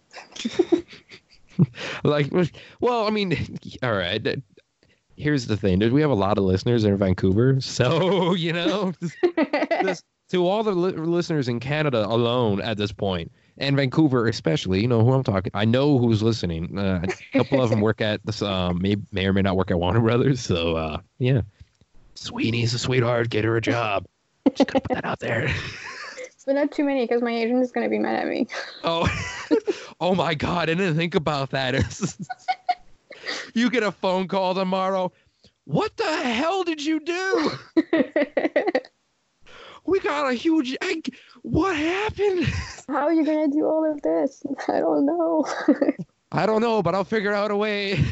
Like, well, I mean, all right. Here's the thing, dude. We have a lot of listeners in Vancouver, so you know, to all the listeners in Canada alone at this point, and Vancouver especially, you know who I'm talking. I know who's listening. A couple of them work at this, may or may not work at Warner Brothers. So yeah. Sweeney's a sweetheart. Get her a job. Just gonna put that out there. But not too many because my agent is going to be mad at me. Oh, oh my God! I didn't think about that. You get a phone call tomorrow. What the hell did you do? We got a huge egg. What happened? How are you going to do all of this? I don't know. I don't know, but I'll figure out a way.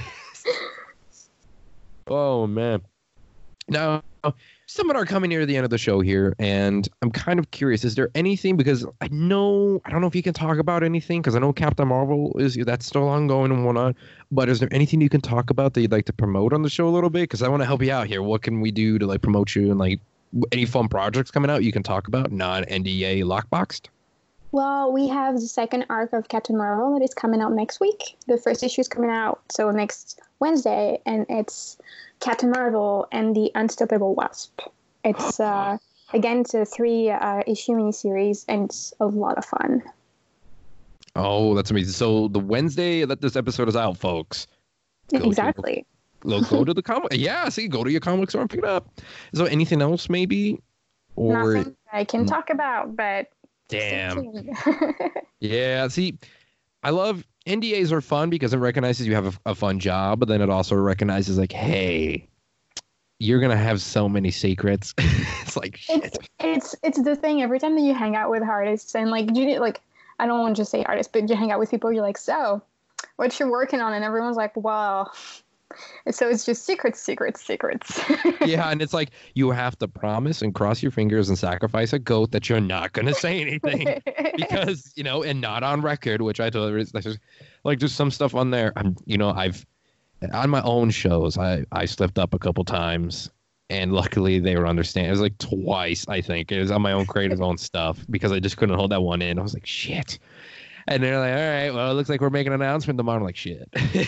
Oh man. Now, some are coming near the end of the show here, and I'm kind of curious. Is there anything, because I don't know if you can talk about anything, because I know Captain Marvel that's still ongoing and whatnot, but is there anything you can talk about that you'd like to promote on the show a little bit? Because I want to help you out here. What can we do to like promote you and like any fun projects coming out you can talk about, non-NDA lockboxed? Well, we have the second arc of Captain Marvel that is coming out next week. The first issue is coming out so next Wednesday, and it's Captain Marvel and the Unstoppable Wasp. It's again, it's a 3-issue miniseries, and it's a lot of fun. Oh, that's amazing! So the Wednesday that this episode is out, folks. Exactly. Go to the comic. Yeah, see, go to your comic store and pick it up. So anything else, maybe? Or nothing I can talk about, but damn. Yeah, see, I love NDAs are fun because it recognizes you have a fun job, but then it also recognizes like, hey, you're gonna have so many secrets. It's like shit. It's the thing. Every time that you hang out with artists and like I don't want to just say artists, but you hang out with people, you're like, so what you're working on, and everyone's like, wow. And so it's just secrets. Yeah, and it's like you have to promise and cross your fingers and sacrifice a goat that you're not gonna say anything because you know, and not on record. Which I totally like. There's some stuff on there. I've on my own shows. I slipped up a couple times, and luckily they were understanding. It was like twice, I think. It was on my own creative own stuff because I just couldn't hold that one in. I was like, shit. And they're like, all right, well, it looks like we're making an announcement tomorrow. I'm like, shit.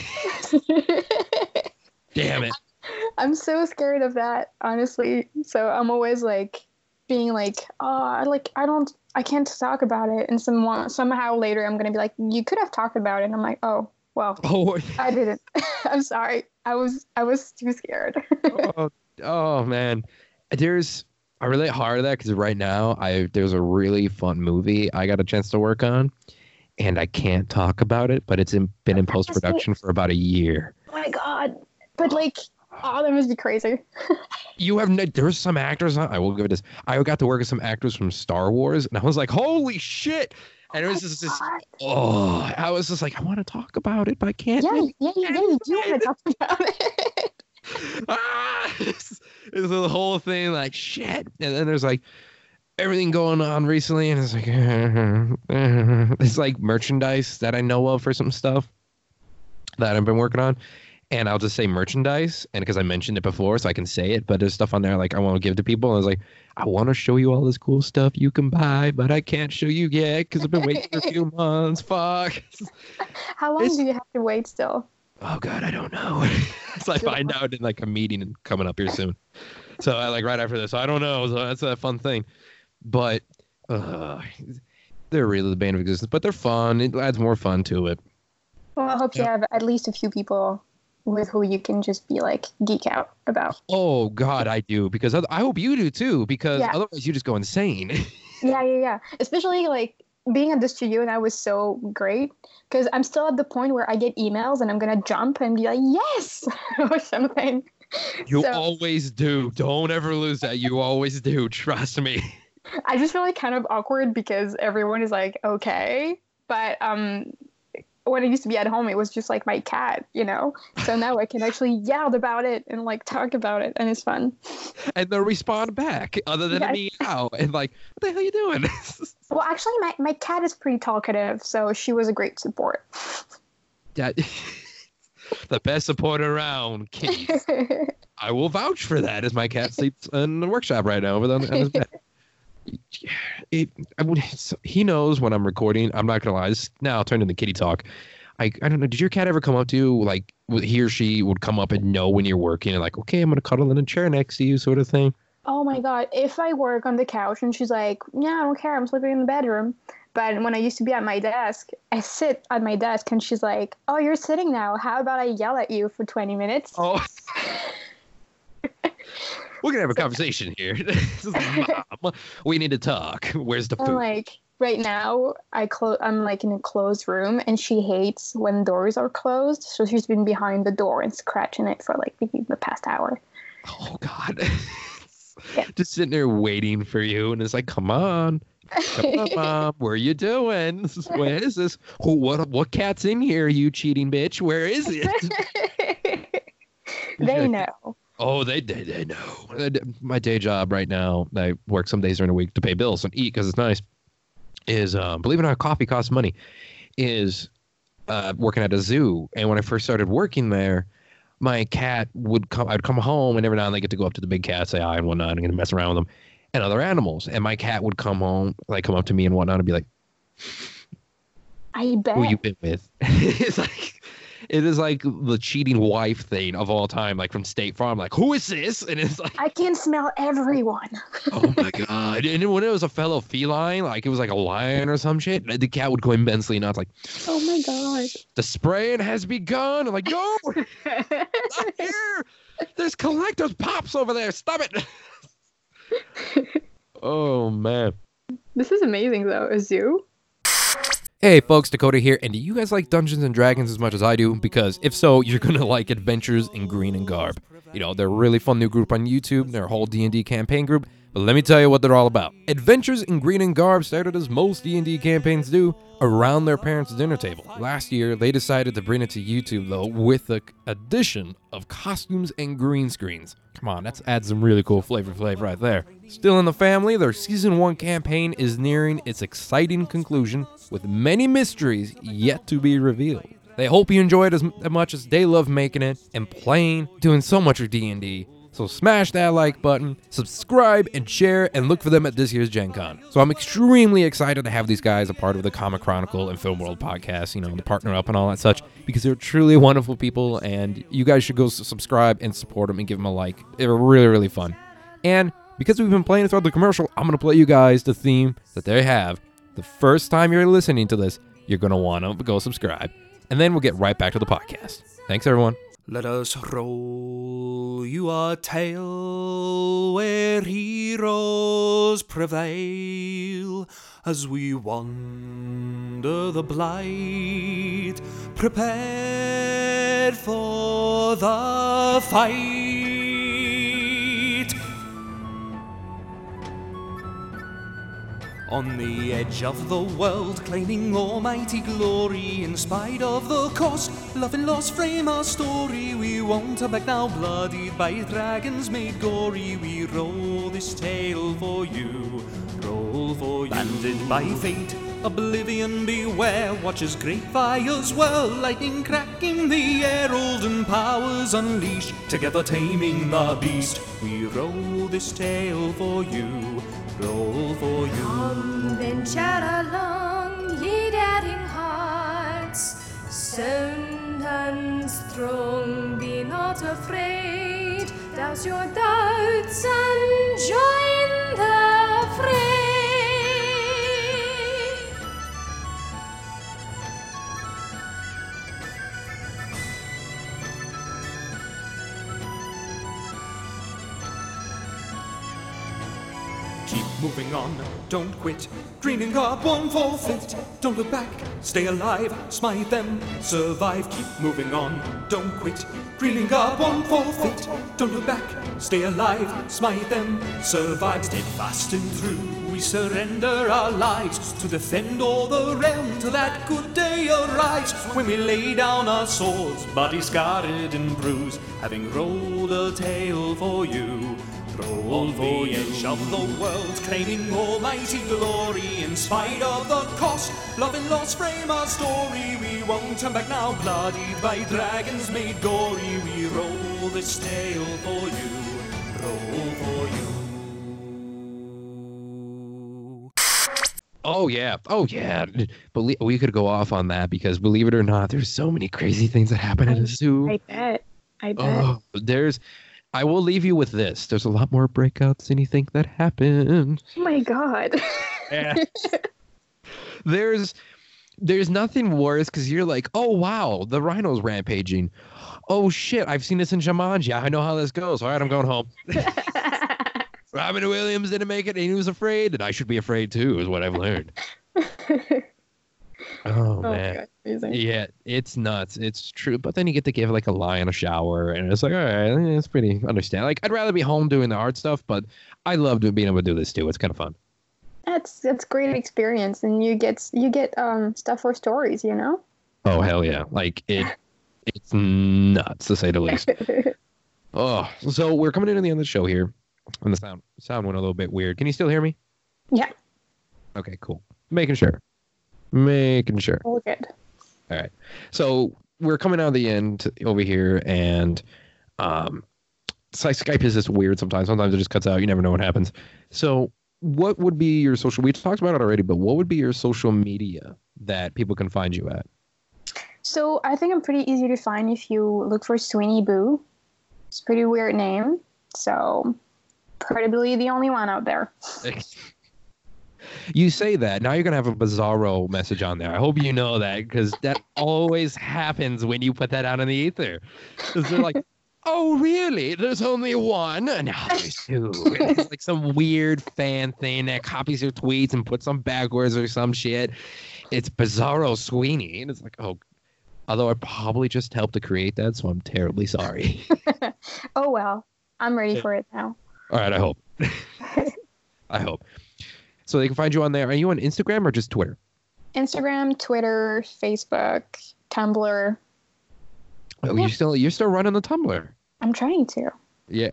Damn it. I'm so scared of that, honestly. So I'm always like being like, oh, I can't talk about it. And somehow later I'm going to be like, you could have talked about it. And I'm like, oh, well, I didn't. I'm sorry. I was too scared. oh man. I relate hard to that because right now there's a really fun movie I got a chance to work on and I can't talk about it, but it's been in post-production for about a year. Oh my God. But like, Oh, that must be crazy. There was some actors. I will give it this. I got to work with some actors from Star Wars, and I was like, holy shit! And it was just this. Oh, I was just like, I want to talk about it, but I can't. Yeah, you do want to talk about it. It's the whole thing, like shit. And then there's like everything going on recently, and it's like it's like merchandise that I know of for some stuff that I've been working on. And I'll just say merchandise, and because I mentioned it before, so I can say it. But there's stuff on there like I want to give to people. And I was like, I want to show you all this cool stuff you can buy, but I can't show you yet because I've been waiting for a few months. Fuck. How long do you have to wait still? Oh God, I don't know. So I find out in like a meeting coming up here soon. So I like right after this. I don't know. So that's a fun thing. But they're really the bane of existence. But they're fun. It adds more fun to it. Well, I hope you have at least a few people with who you can just be like geek out about. Oh God, I do, because I hope you do too, because otherwise you just go insane. Yeah. Especially like being at the studio now was so great because I'm still at the point where I get emails and I'm gonna jump and be like yes or something. You always do. Don't ever lose that. You always do. Trust me. I just feel like kind of awkward because everyone is like okay, but when I used to be at home, it was just like my cat, you know? So now I can actually yell about it and like talk about it, and it's fun. And they'll respond back other than a meow and like, what the hell are you doing? Well, actually, my cat is pretty talkative, so she was a great support. That, the best support around, kitties. I will vouch for that as my cat sleeps in the workshop right now on his bed. He knows when I'm recording. I'm not gonna lie. Now I'll turn into kitty talk. I don't know. Did your cat ever come up to you, like he or she would come up and know when you're working and like, okay, I'm gonna cuddle in a chair next to you, sort of thing? Oh my God! If I work on the couch and she's like, yeah, I don't care, I'm sleeping in the bedroom. But when I used to be at my desk, I sit at my desk and she's like, oh, you're sitting now. How about I yell at you for 20 minutes? Oh. We're going to have a conversation here. Mom, we need to talk. Where's the food? And like right now, I'm like in a closed room and she hates when doors are closed. So she's been behind the door and scratching it for like the past hour. Oh, God. Just sitting there waiting for you. And it's like, come on. Come on, Mom. Where are you doing? Where is this? What cat's in here, you cheating bitch? Where is it? They know. Oh, they know. My day job right now, I work some days during the week to pay bills and eat because it's nice, is, believe it or not, coffee costs money, is working at a zoo. And when I first started working there, my cat I'd come home, and every now and then I get to go up to the big cat, say hi and whatnot, and get to mess around with them and other animals. And my cat would come home, like come up to me and whatnot and be like, I bet. Who you been with? It is like the cheating wife thing of all time, like from State Farm. Like, who is this? And it's like, I can smell everyone. Oh my God. And when it was a fellow feline, like it was like a lion or some shit, the cat would go immensely nuts. Like, oh my God. The spraying has begun. I'm like, no, not here. There's collector's pops over there. Stop it. Oh, man. This is amazing, though. A zoo? Hey folks, Dakota here, and do you guys like Dungeons & Dragons as much as I do? Because if so, you're going to like Adventures in Green and Garb. You know, they're a really fun new group on YouTube, they're a whole D&D campaign group, but let me tell you what they're all about. Adventures in Green and Garb started as most D&D campaigns do, around their parents' dinner table. Last year, they decided to bring it to YouTube, though, with the addition of costumes and green screens. Come on, that's adds some really cool flavor right there. Still in the family, their Season 1 campaign is nearing its exciting conclusion, with many mysteries yet to be revealed. They hope you enjoy it as much as they love making it and playing, doing so much with D&D. So smash that like button, subscribe, and share, and look for them at this year's Gen Con. So I'm extremely excited to have these guys a part of the Comic Chronicle and Film World podcast, you know, to partner up and all that such, because they're truly wonderful people, and you guys should go subscribe and support them and give them a like. They're really, really fun. And because we've been playing throughout the commercial, I'm going to play you guys the theme that they have. The first time you're listening to this, you're going to want to go subscribe. And then we'll get right back to the podcast. Thanks, everyone. Let us roll you a tale where heroes prevail as we wander the blight, prepared for the fight. On the edge of the world, claiming almighty glory. In spite of the cost, love and loss frame our story. We won't turn back now, bloodied by dragons made gory. We roll this tale for you, roll for you. Banded by fate, oblivion beware. Watch as great fires whirl, lightning cracking the air. Olden powers unleashed, together taming the beast. We roll this tale for you, roll for you. Come, venture along, ye daring hearts, sound and strong, be not afraid. Douse your doubts and join the fray. Keep moving on, don't quit. Dreaming up, won't forfeit. Don't look back, stay alive, smite them, survive. Keep moving on, don't quit. Dreaming up, won't forfeit. Don't look back, stay alive, smite them, survive. Steadfast and true, we surrender our lives to defend all the realm till that good day arrives. When we lay down our swords, body scarred and bruised, having rolled a tale for you. Roll for the edge of the world, claiming almighty glory. In spite of the cost, love and loss frame our story. We won't turn back now, bloodied by dragons made gory. We roll this tale for you, roll for you. Oh yeah. We could go off on that because believe it or not, there's so many crazy things that happen in a zoo. I bet. Oh, I will leave you with this. There's a lot more breakouts than you think that happened. Oh my god. Yeah. There's nothing worse because you're like, oh wow, the rhino's rampaging. Oh shit, I've seen this in Jumanji. I know how this goes. All right, I'm going home. Robin Williams didn't make it and he was afraid, and I should be afraid too, is what I've learned. Oh man. God, amazing. Yeah, it's nuts. It's true. But then you get to give like a lion a shower, and it's like, all right, it's pretty understand. Like, I'd rather be home doing the hard stuff, but I love being able to do this too. It's kind of fun. That's great experience, and you get stuff for stories, you know. Oh hell yeah! Like it's nuts to say the least. Oh, so we're coming into the end of the show here, and the sound went a little bit weird. Can you still hear me? Yeah. Okay, cool. Making sure. All good. All right. So we're coming out of the end over here, and Skype is just weird sometimes. Sometimes it just cuts out. You never know what happens. So what would be your social... We talked about it already, but what would be your social media that people can find you at? So I think I'm pretty easy to find if you look for Sweeney Boo. It's a pretty weird name. So probably the only one out there. You say that. Now you're going to have a Bizarro message on there. I hope you know that, because that always happens when you put that out in the ether. Because they're like, oh, really? There's only one? No, there's two. It's like some weird fan thing that copies your tweets and puts them backwards or some shit. It's Bizarro Sweeney. And it's like, oh, although I probably just helped to create that, so I'm terribly sorry. Oh, well, I'm ready for it now. All right, I hope. I hope. So they can find you on there. Are you on Instagram or just Twitter? Instagram, Twitter, Facebook, Tumblr. Oh, yeah. You're still running the Tumblr. I'm trying to. Yeah.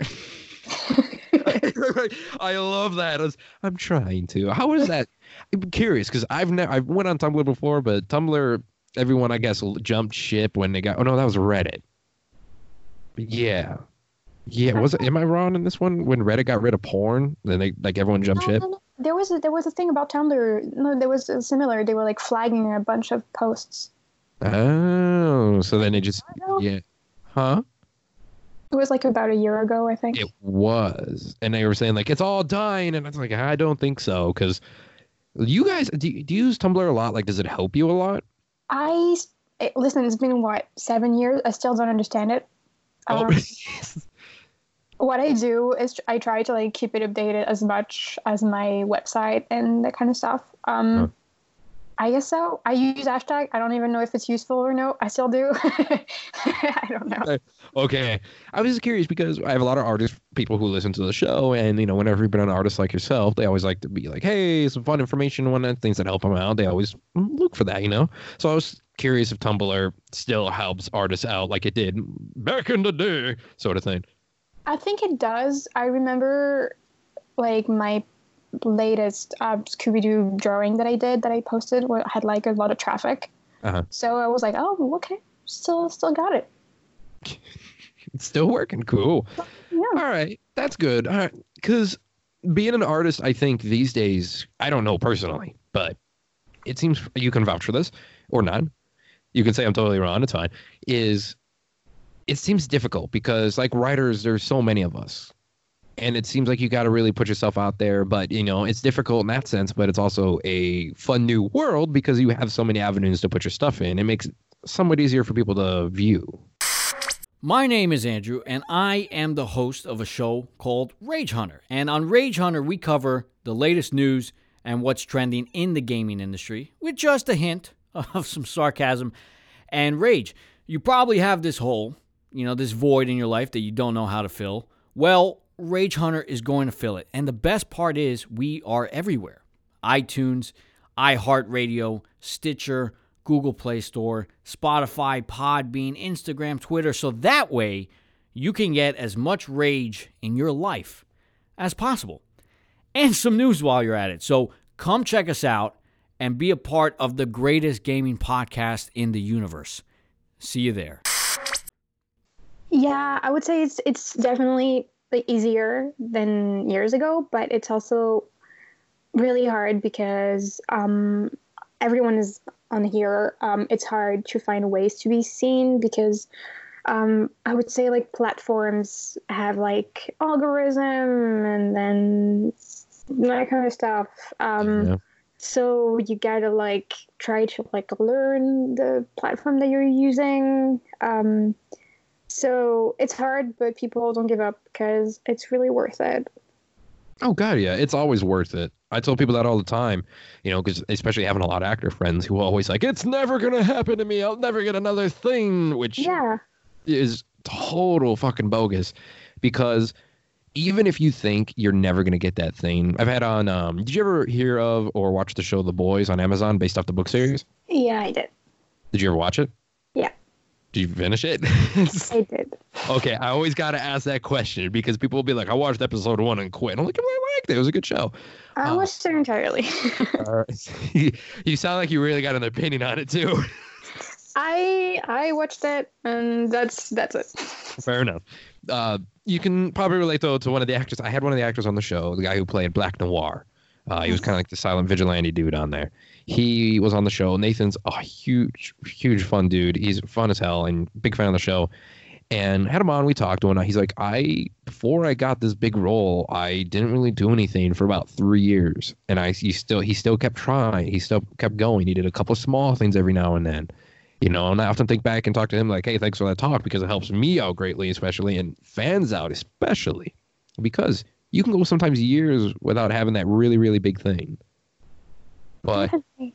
I love that. I'm trying to. How is that? I'm curious because I went on Tumblr before, but Tumblr, everyone I guess jumped ship when they got. Oh no, that was Reddit. Yeah. Yeah, was it? Am I wrong in this one? When Reddit got rid of porn, then everyone jumped ship. No. There was a thing about Tumblr. No, there was a similar. They were like flagging a bunch of posts. Oh, so then they just huh? It was like about a year ago, I think. It was, and they were saying like it's all dying, and I was like, I don't think so, because you guys do you use Tumblr a lot? Like, does it help you a lot? Listen. It's been 7 years. I still don't understand it. What I do is I try to like keep it updated as much as my website and that kind of stuff. I guess so. I use hashtag. I don't even know if it's useful or no. I still do. I don't know. Okay. I was just curious because I have a lot of artists, people who listen to the show, and, whenever you've been an artist like yourself, they always like to be like, hey, some fun information, things that help them out. They always look for that. So I was curious if Tumblr still helps artists out like it did back in the day, sort of thing. I think it does. I remember, like, my latest Scooby-Doo drawing that I posted had like a lot of traffic. So I was like, oh, okay, still got it. It's still working. Cool. Yeah. All right, that's good. All right, because being an artist, I think these days, I don't know personally, but it seems you can vouch for this or not. You can say I'm totally wrong. It's fine. It seems difficult because, like, writers, there's so many of us. And it seems like you got to really put yourself out there. But, it's difficult in that sense. But it's also a fun new world because you have so many avenues to put your stuff in. It makes it somewhat easier for people to view. My name is Andrew, and I am the host of a show called Rage Hunter. And on Rage Hunter, we cover the latest news and what's trending in the gaming industry with just a hint of some sarcasm and rage. You probably have this hole, this void in your life that you don't know how to fill. Well, Rage Hunter is going to fill it. And the best part is we are everywhere. iTunes, iHeartRadio, Stitcher, Google Play Store, Spotify, Podbean, Instagram, Twitter. So that way you can get as much rage in your life as possible. And some news while you're at it. So come check us out and be a part of the greatest gaming podcast in the universe. See you there. Yeah, I would say it's definitely easier than years ago, but it's also really hard because everyone is on here. It's hard to find ways to be seen because I would say like platforms have like algorithm and then that kind of stuff. So you gotta like try to like learn the platform that you're using. So it's hard, but people don't give up because it's really worth it. Oh, God, yeah. It's always worth it. I tell people that all the time, because especially having a lot of actor friends who are always like, it's never going to happen to me. I'll never get another thing, which is total fucking bogus because even if you think you're never going to get that thing, I've had on, did you ever hear of or watch the show The Boys on Amazon based off the book series? Yeah, I did. Did you ever watch it? Yeah. Did you finish it? I did. Okay, I always got to ask that question because people will be like, I watched episode 1 and quit. I'm like, I liked it. It was a good show. I watched it entirely. You sound like you really got an opinion on it, too. I watched it, and that's it. Fair enough. You can probably relate, though, to one of the actors. I had one of the actors on the show, the guy who played Black Noir. He was kind of like the silent vigilante dude on there. He was on the show. Nathan's a huge, huge fun dude. He's fun as hell and big fan of the show. And had him on. We talked to him. He's like, before I got this big role, I didn't really do anything for about 3 years. And he still kept trying. He still kept going. He did a couple of small things every now and then. And I often think back and talk to him like, hey, thanks for that talk because it helps me out greatly, especially, and fans out especially, because you can go sometimes years without having that really, really big thing. But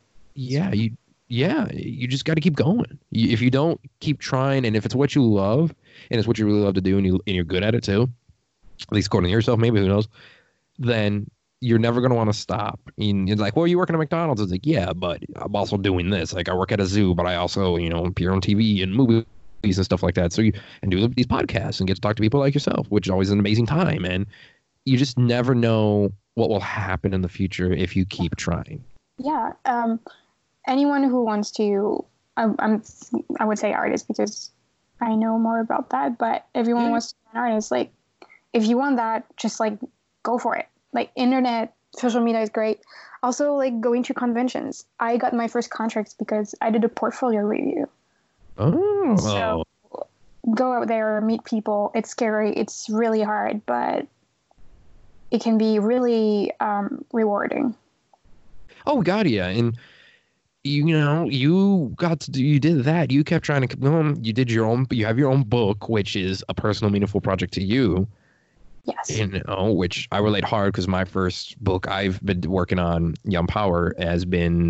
you just got to keep going. If you don't keep trying, and if it's what you love, and it's what you really love to do, and you're good at it too, at least according to yourself, maybe, who knows, then you're never going to want to stop. And it's like, well, you working at McDonald's? It's like, yeah, but I'm also doing this. Like, I work at a zoo, but I also, appear on TV and movies and stuff like that. So you do these podcasts and get to talk to people like yourself, which is always an amazing time. And you just never know what will happen in the future if you keep trying. Yeah. Anyone who wants to, I would say artist because I know more about that, but everyone wants to be an artist. Like, if you want that, just like go for it. Like, internet, social media is great. Also, like, going to conventions. I got my first contracts because I did a portfolio review. Oh. So go out there, meet people. It's scary. It's really hard, but it can be really rewarding. Oh, God, yeah. And, you did that. You kept trying to keep going. You have your own book, which is a personal, meaningful project to you. Yes. Which I relate hard because my first book I've been working on, Young Power, has been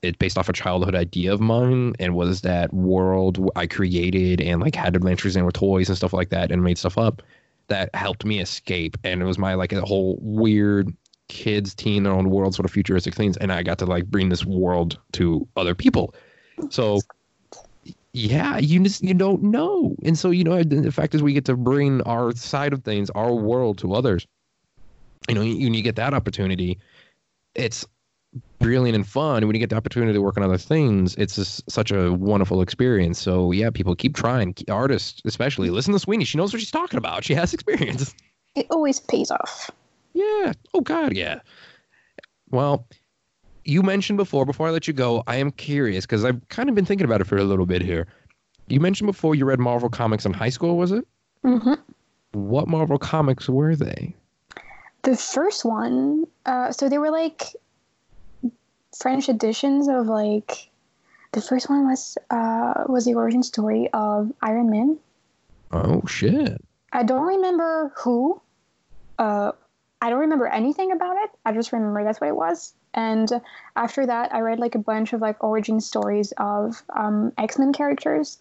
it's based off a childhood idea of mine, and was that world I created and like had adventures in with toys and stuff like that and made stuff up that helped me escape. And it was my like a whole weird kids, teen, their own world sort of futuristic things. And I got to like bring this world to other people. So yeah, you don't know. And so, the fact is we get to bring our side of things, our world to others. You get that opportunity. It's brilliant and fun. And when you get the opportunity to work on other things, it's just such a wonderful experience. So yeah, people keep trying. Artists especially, listen to Sweeney. She knows what she's talking about. She has experience. It always pays off. Yeah. Oh God, yeah. Well, you mentioned before I let you go, I am curious because I've kind of been thinking about it for a little bit here. You mentioned before you read Marvel comics in high school, was it? Mm-hmm. What Marvel comics were they? The first one, so they were like French editions of like, the first one was the origin story of Iron Man. Oh shit! I don't remember who. I don't remember anything about it. I just remember that's what it was. And after that, I read like a bunch of like origin stories of X-Men characters.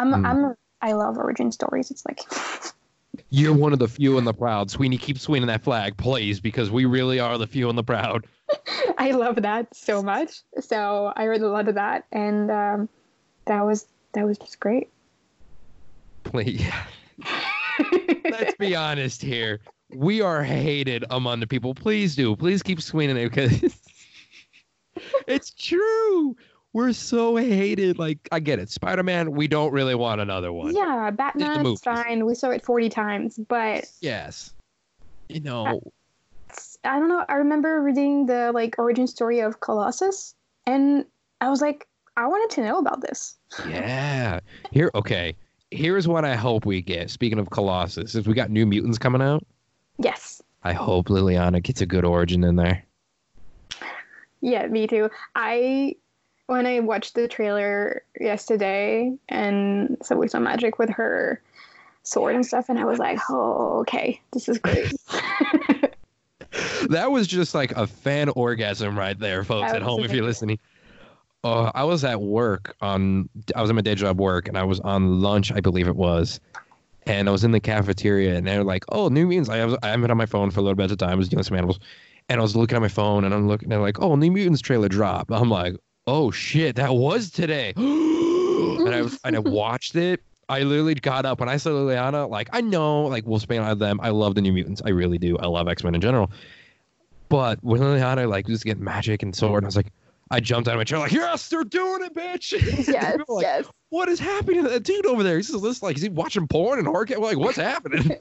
I love origin stories. It's like. You're one of the few and the proud. Sweeney, keep swinging that flag, please, because we really are the few and the proud. I love that so much. So I read a lot of that, and that was just great. Please. Let's be honest here. We are hated among the people. Please do. Please keep swinging it because it's true. We're so hated. Like, I get it. Spider-Man, we don't really want another one. Yeah, Batman, it's fine. We saw it 40 times, but... Yes. I don't know. I remember reading the, like, origin story of Colossus, and I was like, I wanted to know about this. Yeah. Here's what I hope we get. Speaking of Colossus, if we got New Mutants coming out. Yes. I hope Liliana gets a good origin in there. Yeah, me too. When I watched the trailer yesterday and Subway Some Magic with her sword and stuff, and I was like, oh, okay, this is great. That was just like a fan orgasm right there, folks, at home, if you're listening. I was at work I was in my day job work, and I was on lunch, I believe it was. And I was in the cafeteria, and they're like, oh, New Mutants. I haven't been on my phone for a little bit of time. I was doing some animals. And I was looking at my phone, and they're like, oh, New Mutants trailer dropped. I'm like, oh shit, that was today. and I watched it. I literally got up when I saw Liliana, like, I know, like, we'll spend on them. I love the New Mutants. I really do. I love X-Men in general. But when Liliana, like, was getting magic and sword, I was like, I jumped out of my chair, like, yes, they're doing it, bitch. Yes, like, yes. What is happening to that dude over there? He's just like, is he watching porn and horror? Like, what's happening?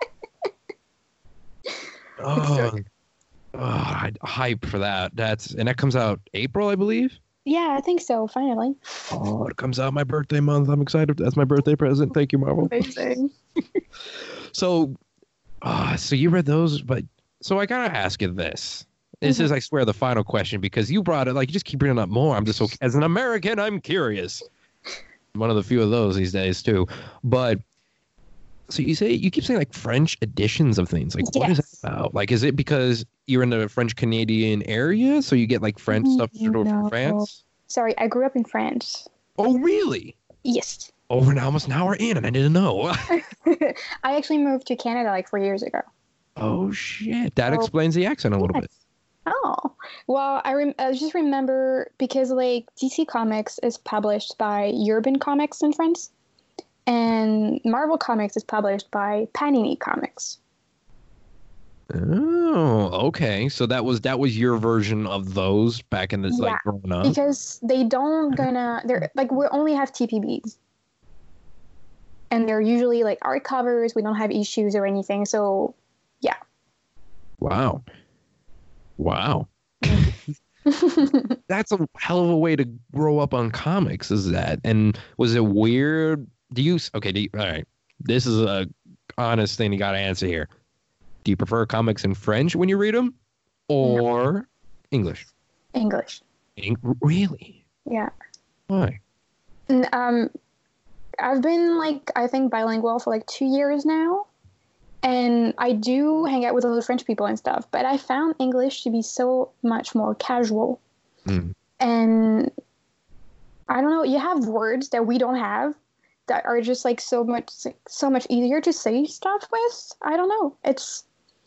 I'd hype for that. And that comes out April, I believe. Yeah, I think so. Finally. Oh, it comes out my birthday month. I'm excited. That's my birthday present. Thank you, Marvel. Amazing. So you read those, but so I gotta ask you this. This is, I swear, the final question because you brought it. Like, you just keep bringing up more. I'm just so, as an American, I'm curious. One of the few of those these days too. But so you keep saying like French editions of things. Like, what is that about? Like, is it because you're in the French Canadian area, so you get like French stuff from France? Sorry, I grew up in France. Oh, really? Yes. Over almost an hour in, and I didn't know. I actually moved to Canada like 4 years ago. Oh shit! That explains the accent a little bit. Oh, well, I just remember because like DC Comics is published by Urban Comics in France, and Marvel Comics is published by Panini Comics. Oh, okay. So that was your version of those back in the like growing up. Because they're like we only have TPBs, and they're usually like art covers. We don't have issues or anything. So, yeah. Wow. That's a hell of a way to grow up on comics, is that? And was it weird? All right. This is a honest thing you got to answer here. Do you prefer comics in French when you read them or English? English. Really? Yeah. Why? I've been like, I think bilingual for like 2 years now. And I do hang out with other French people and stuff, but I found English to be so much more casual. And I don't know, you have words that we don't have that are just like so much easier to say stuff with. I don't know. It's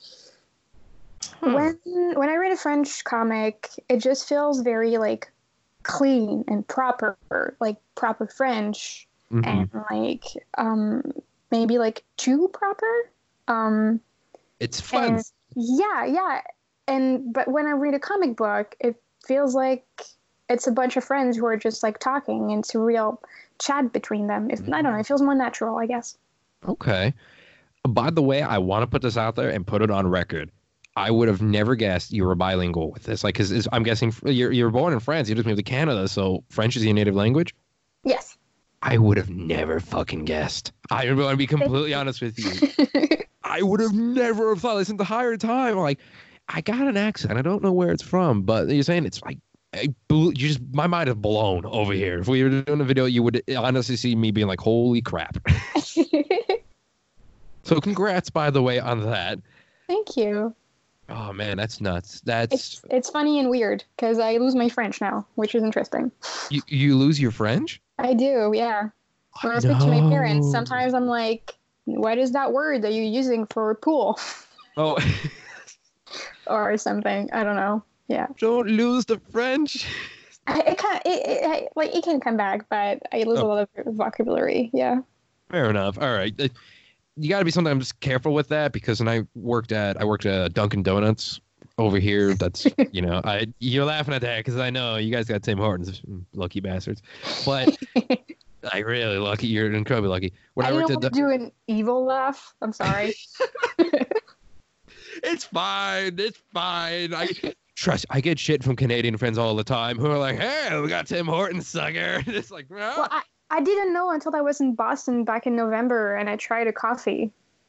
when I read a French comic, it just feels very like clean and proper, like proper French, and like maybe like too proper. It's fun. Yeah. But when I read a comic book, it feels like it's a bunch of friends who are just like talking, and it's a real chat between them. I don't know, it feels more natural, I guess. Okay. By the way, I want to put this out there and put it on record. I would have never guessed you were bilingual with this. Like, because I'm guessing you're born in France. You just moved to Canada, so French is your native language? Yes. I would have never fucking guessed. I want to be completely honest with you. I would have never thought this entire time. Like, I got an accent. I don't know where it's from, but you're saying it's like, my mind is blown over here. If we were doing a video, you would honestly see me being like, holy crap. So congrats, by the way, on that. Thank you. Oh, man, that's nuts. It's funny and weird because I lose my French now, which is interesting. You lose your French? I do, yeah. When I speak to my parents, sometimes I'm like, what is that word that you're using for pool? Oh. Or something. I don't know. Yeah. Don't lose the French. It can come back, but I lose a lot of vocabulary. Yeah. Fair enough. All right. You got to be sometimes careful with that, because when I worked at Dunkin' Donuts over here. That's, you're laughing at that because I know you guys got Tim Hortons, lucky bastards. But like really lucky. You're incredibly lucky. When I don't want to do an evil laugh. I'm sorry. It's fine. It's fine. I get shit from Canadian friends all the time who are like, hey, we got Tim Hortons, sucker. It's like, no. Well, I didn't know until I was in Boston back in November and I tried a coffee.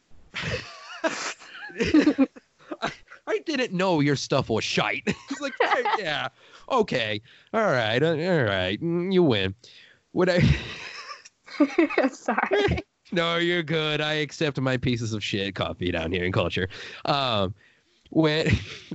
I didn't know your stuff was shite. It's like, hey, yeah, okay. All right. You win. Sorry. No, you're good. I accept my pieces of shit coffee down here in culture. When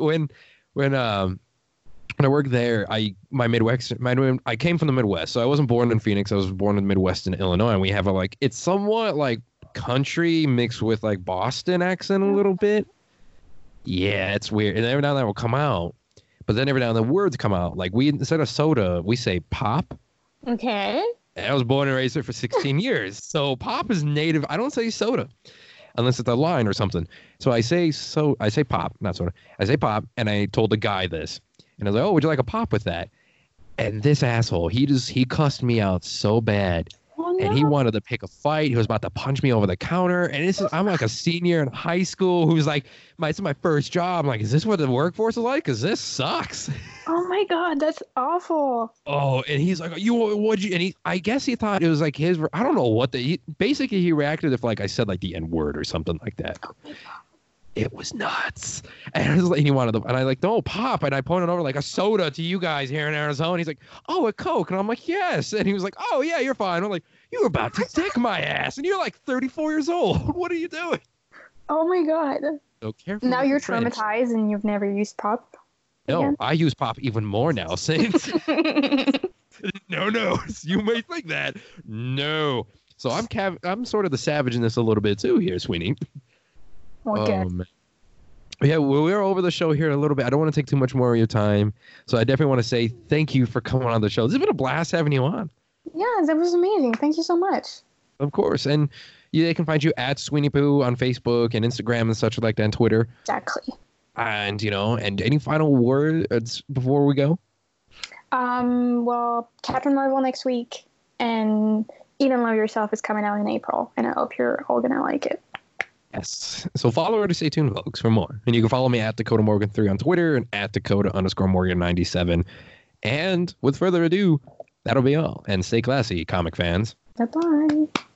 I worked there, I came from the Midwest, so I wasn't born in Phoenix. I was born in the Midwest in Illinois, and we have it's somewhat like country mixed with like Boston accent a little bit. Yeah, it's weird. And every now and then it will come out, but then every now and then words come out. Like instead of soda, we say pop. Okay. And I was born and raised there for 16 years, so pop is native. I don't say soda unless it's a line or something. So I say pop, not soda. I say pop, and I told the guy this. And I was like, oh, would you like a pop with that? And this asshole, he cussed me out so bad. Oh, no. And he wanted to pick a fight. He was about to punch me over the counter. And I'm like a senior in high school who's like, this is my first job. I'm like, is this what the workforce is like? Because this sucks. Oh, my God. That's awful. Oh, and he's like, I guess he thought it was like his, I don't know basically he reacted if like I said like the N word or something like that. Oh, my God. It was nuts. And I was like, and I like, no, pop. And I pointed over like a soda to you guys here in Arizona. He's like, oh, a Coke. And I'm like, yes. And he was like, oh, yeah, you're fine. I'm like, you were about to dick my ass. And you're like 34 years old. What are you doing? Oh, my God. So careful. Now you're traumatized and you've never used pop? No, again? I use pop even more now since. No, you may think that. No. So I'm sort of the savage in this a little bit too here, Sweeney. Okay. Yeah, we're over the show here a little bit. I don't want to take too much more of your time. So I definitely want to say thank you for coming on the show. This has been a blast having you on. Yeah, that was amazing. Thank you so much. Of course. And they can find you at Sweeney Pooh on Facebook and Instagram and such like that, and Twitter. Exactly. And, and any final words before we go? Well, Captain Marvel next week, and Even Love Yourself is coming out in April, and I hope you're all going to like it. Yes. So follow her to stay tuned, folks, for more. And you can follow me at Dakota Morgan 3 on Twitter and at Dakota_Morgan 97. And with further ado, that'll be all. And stay classy, comic fans. Bye-bye.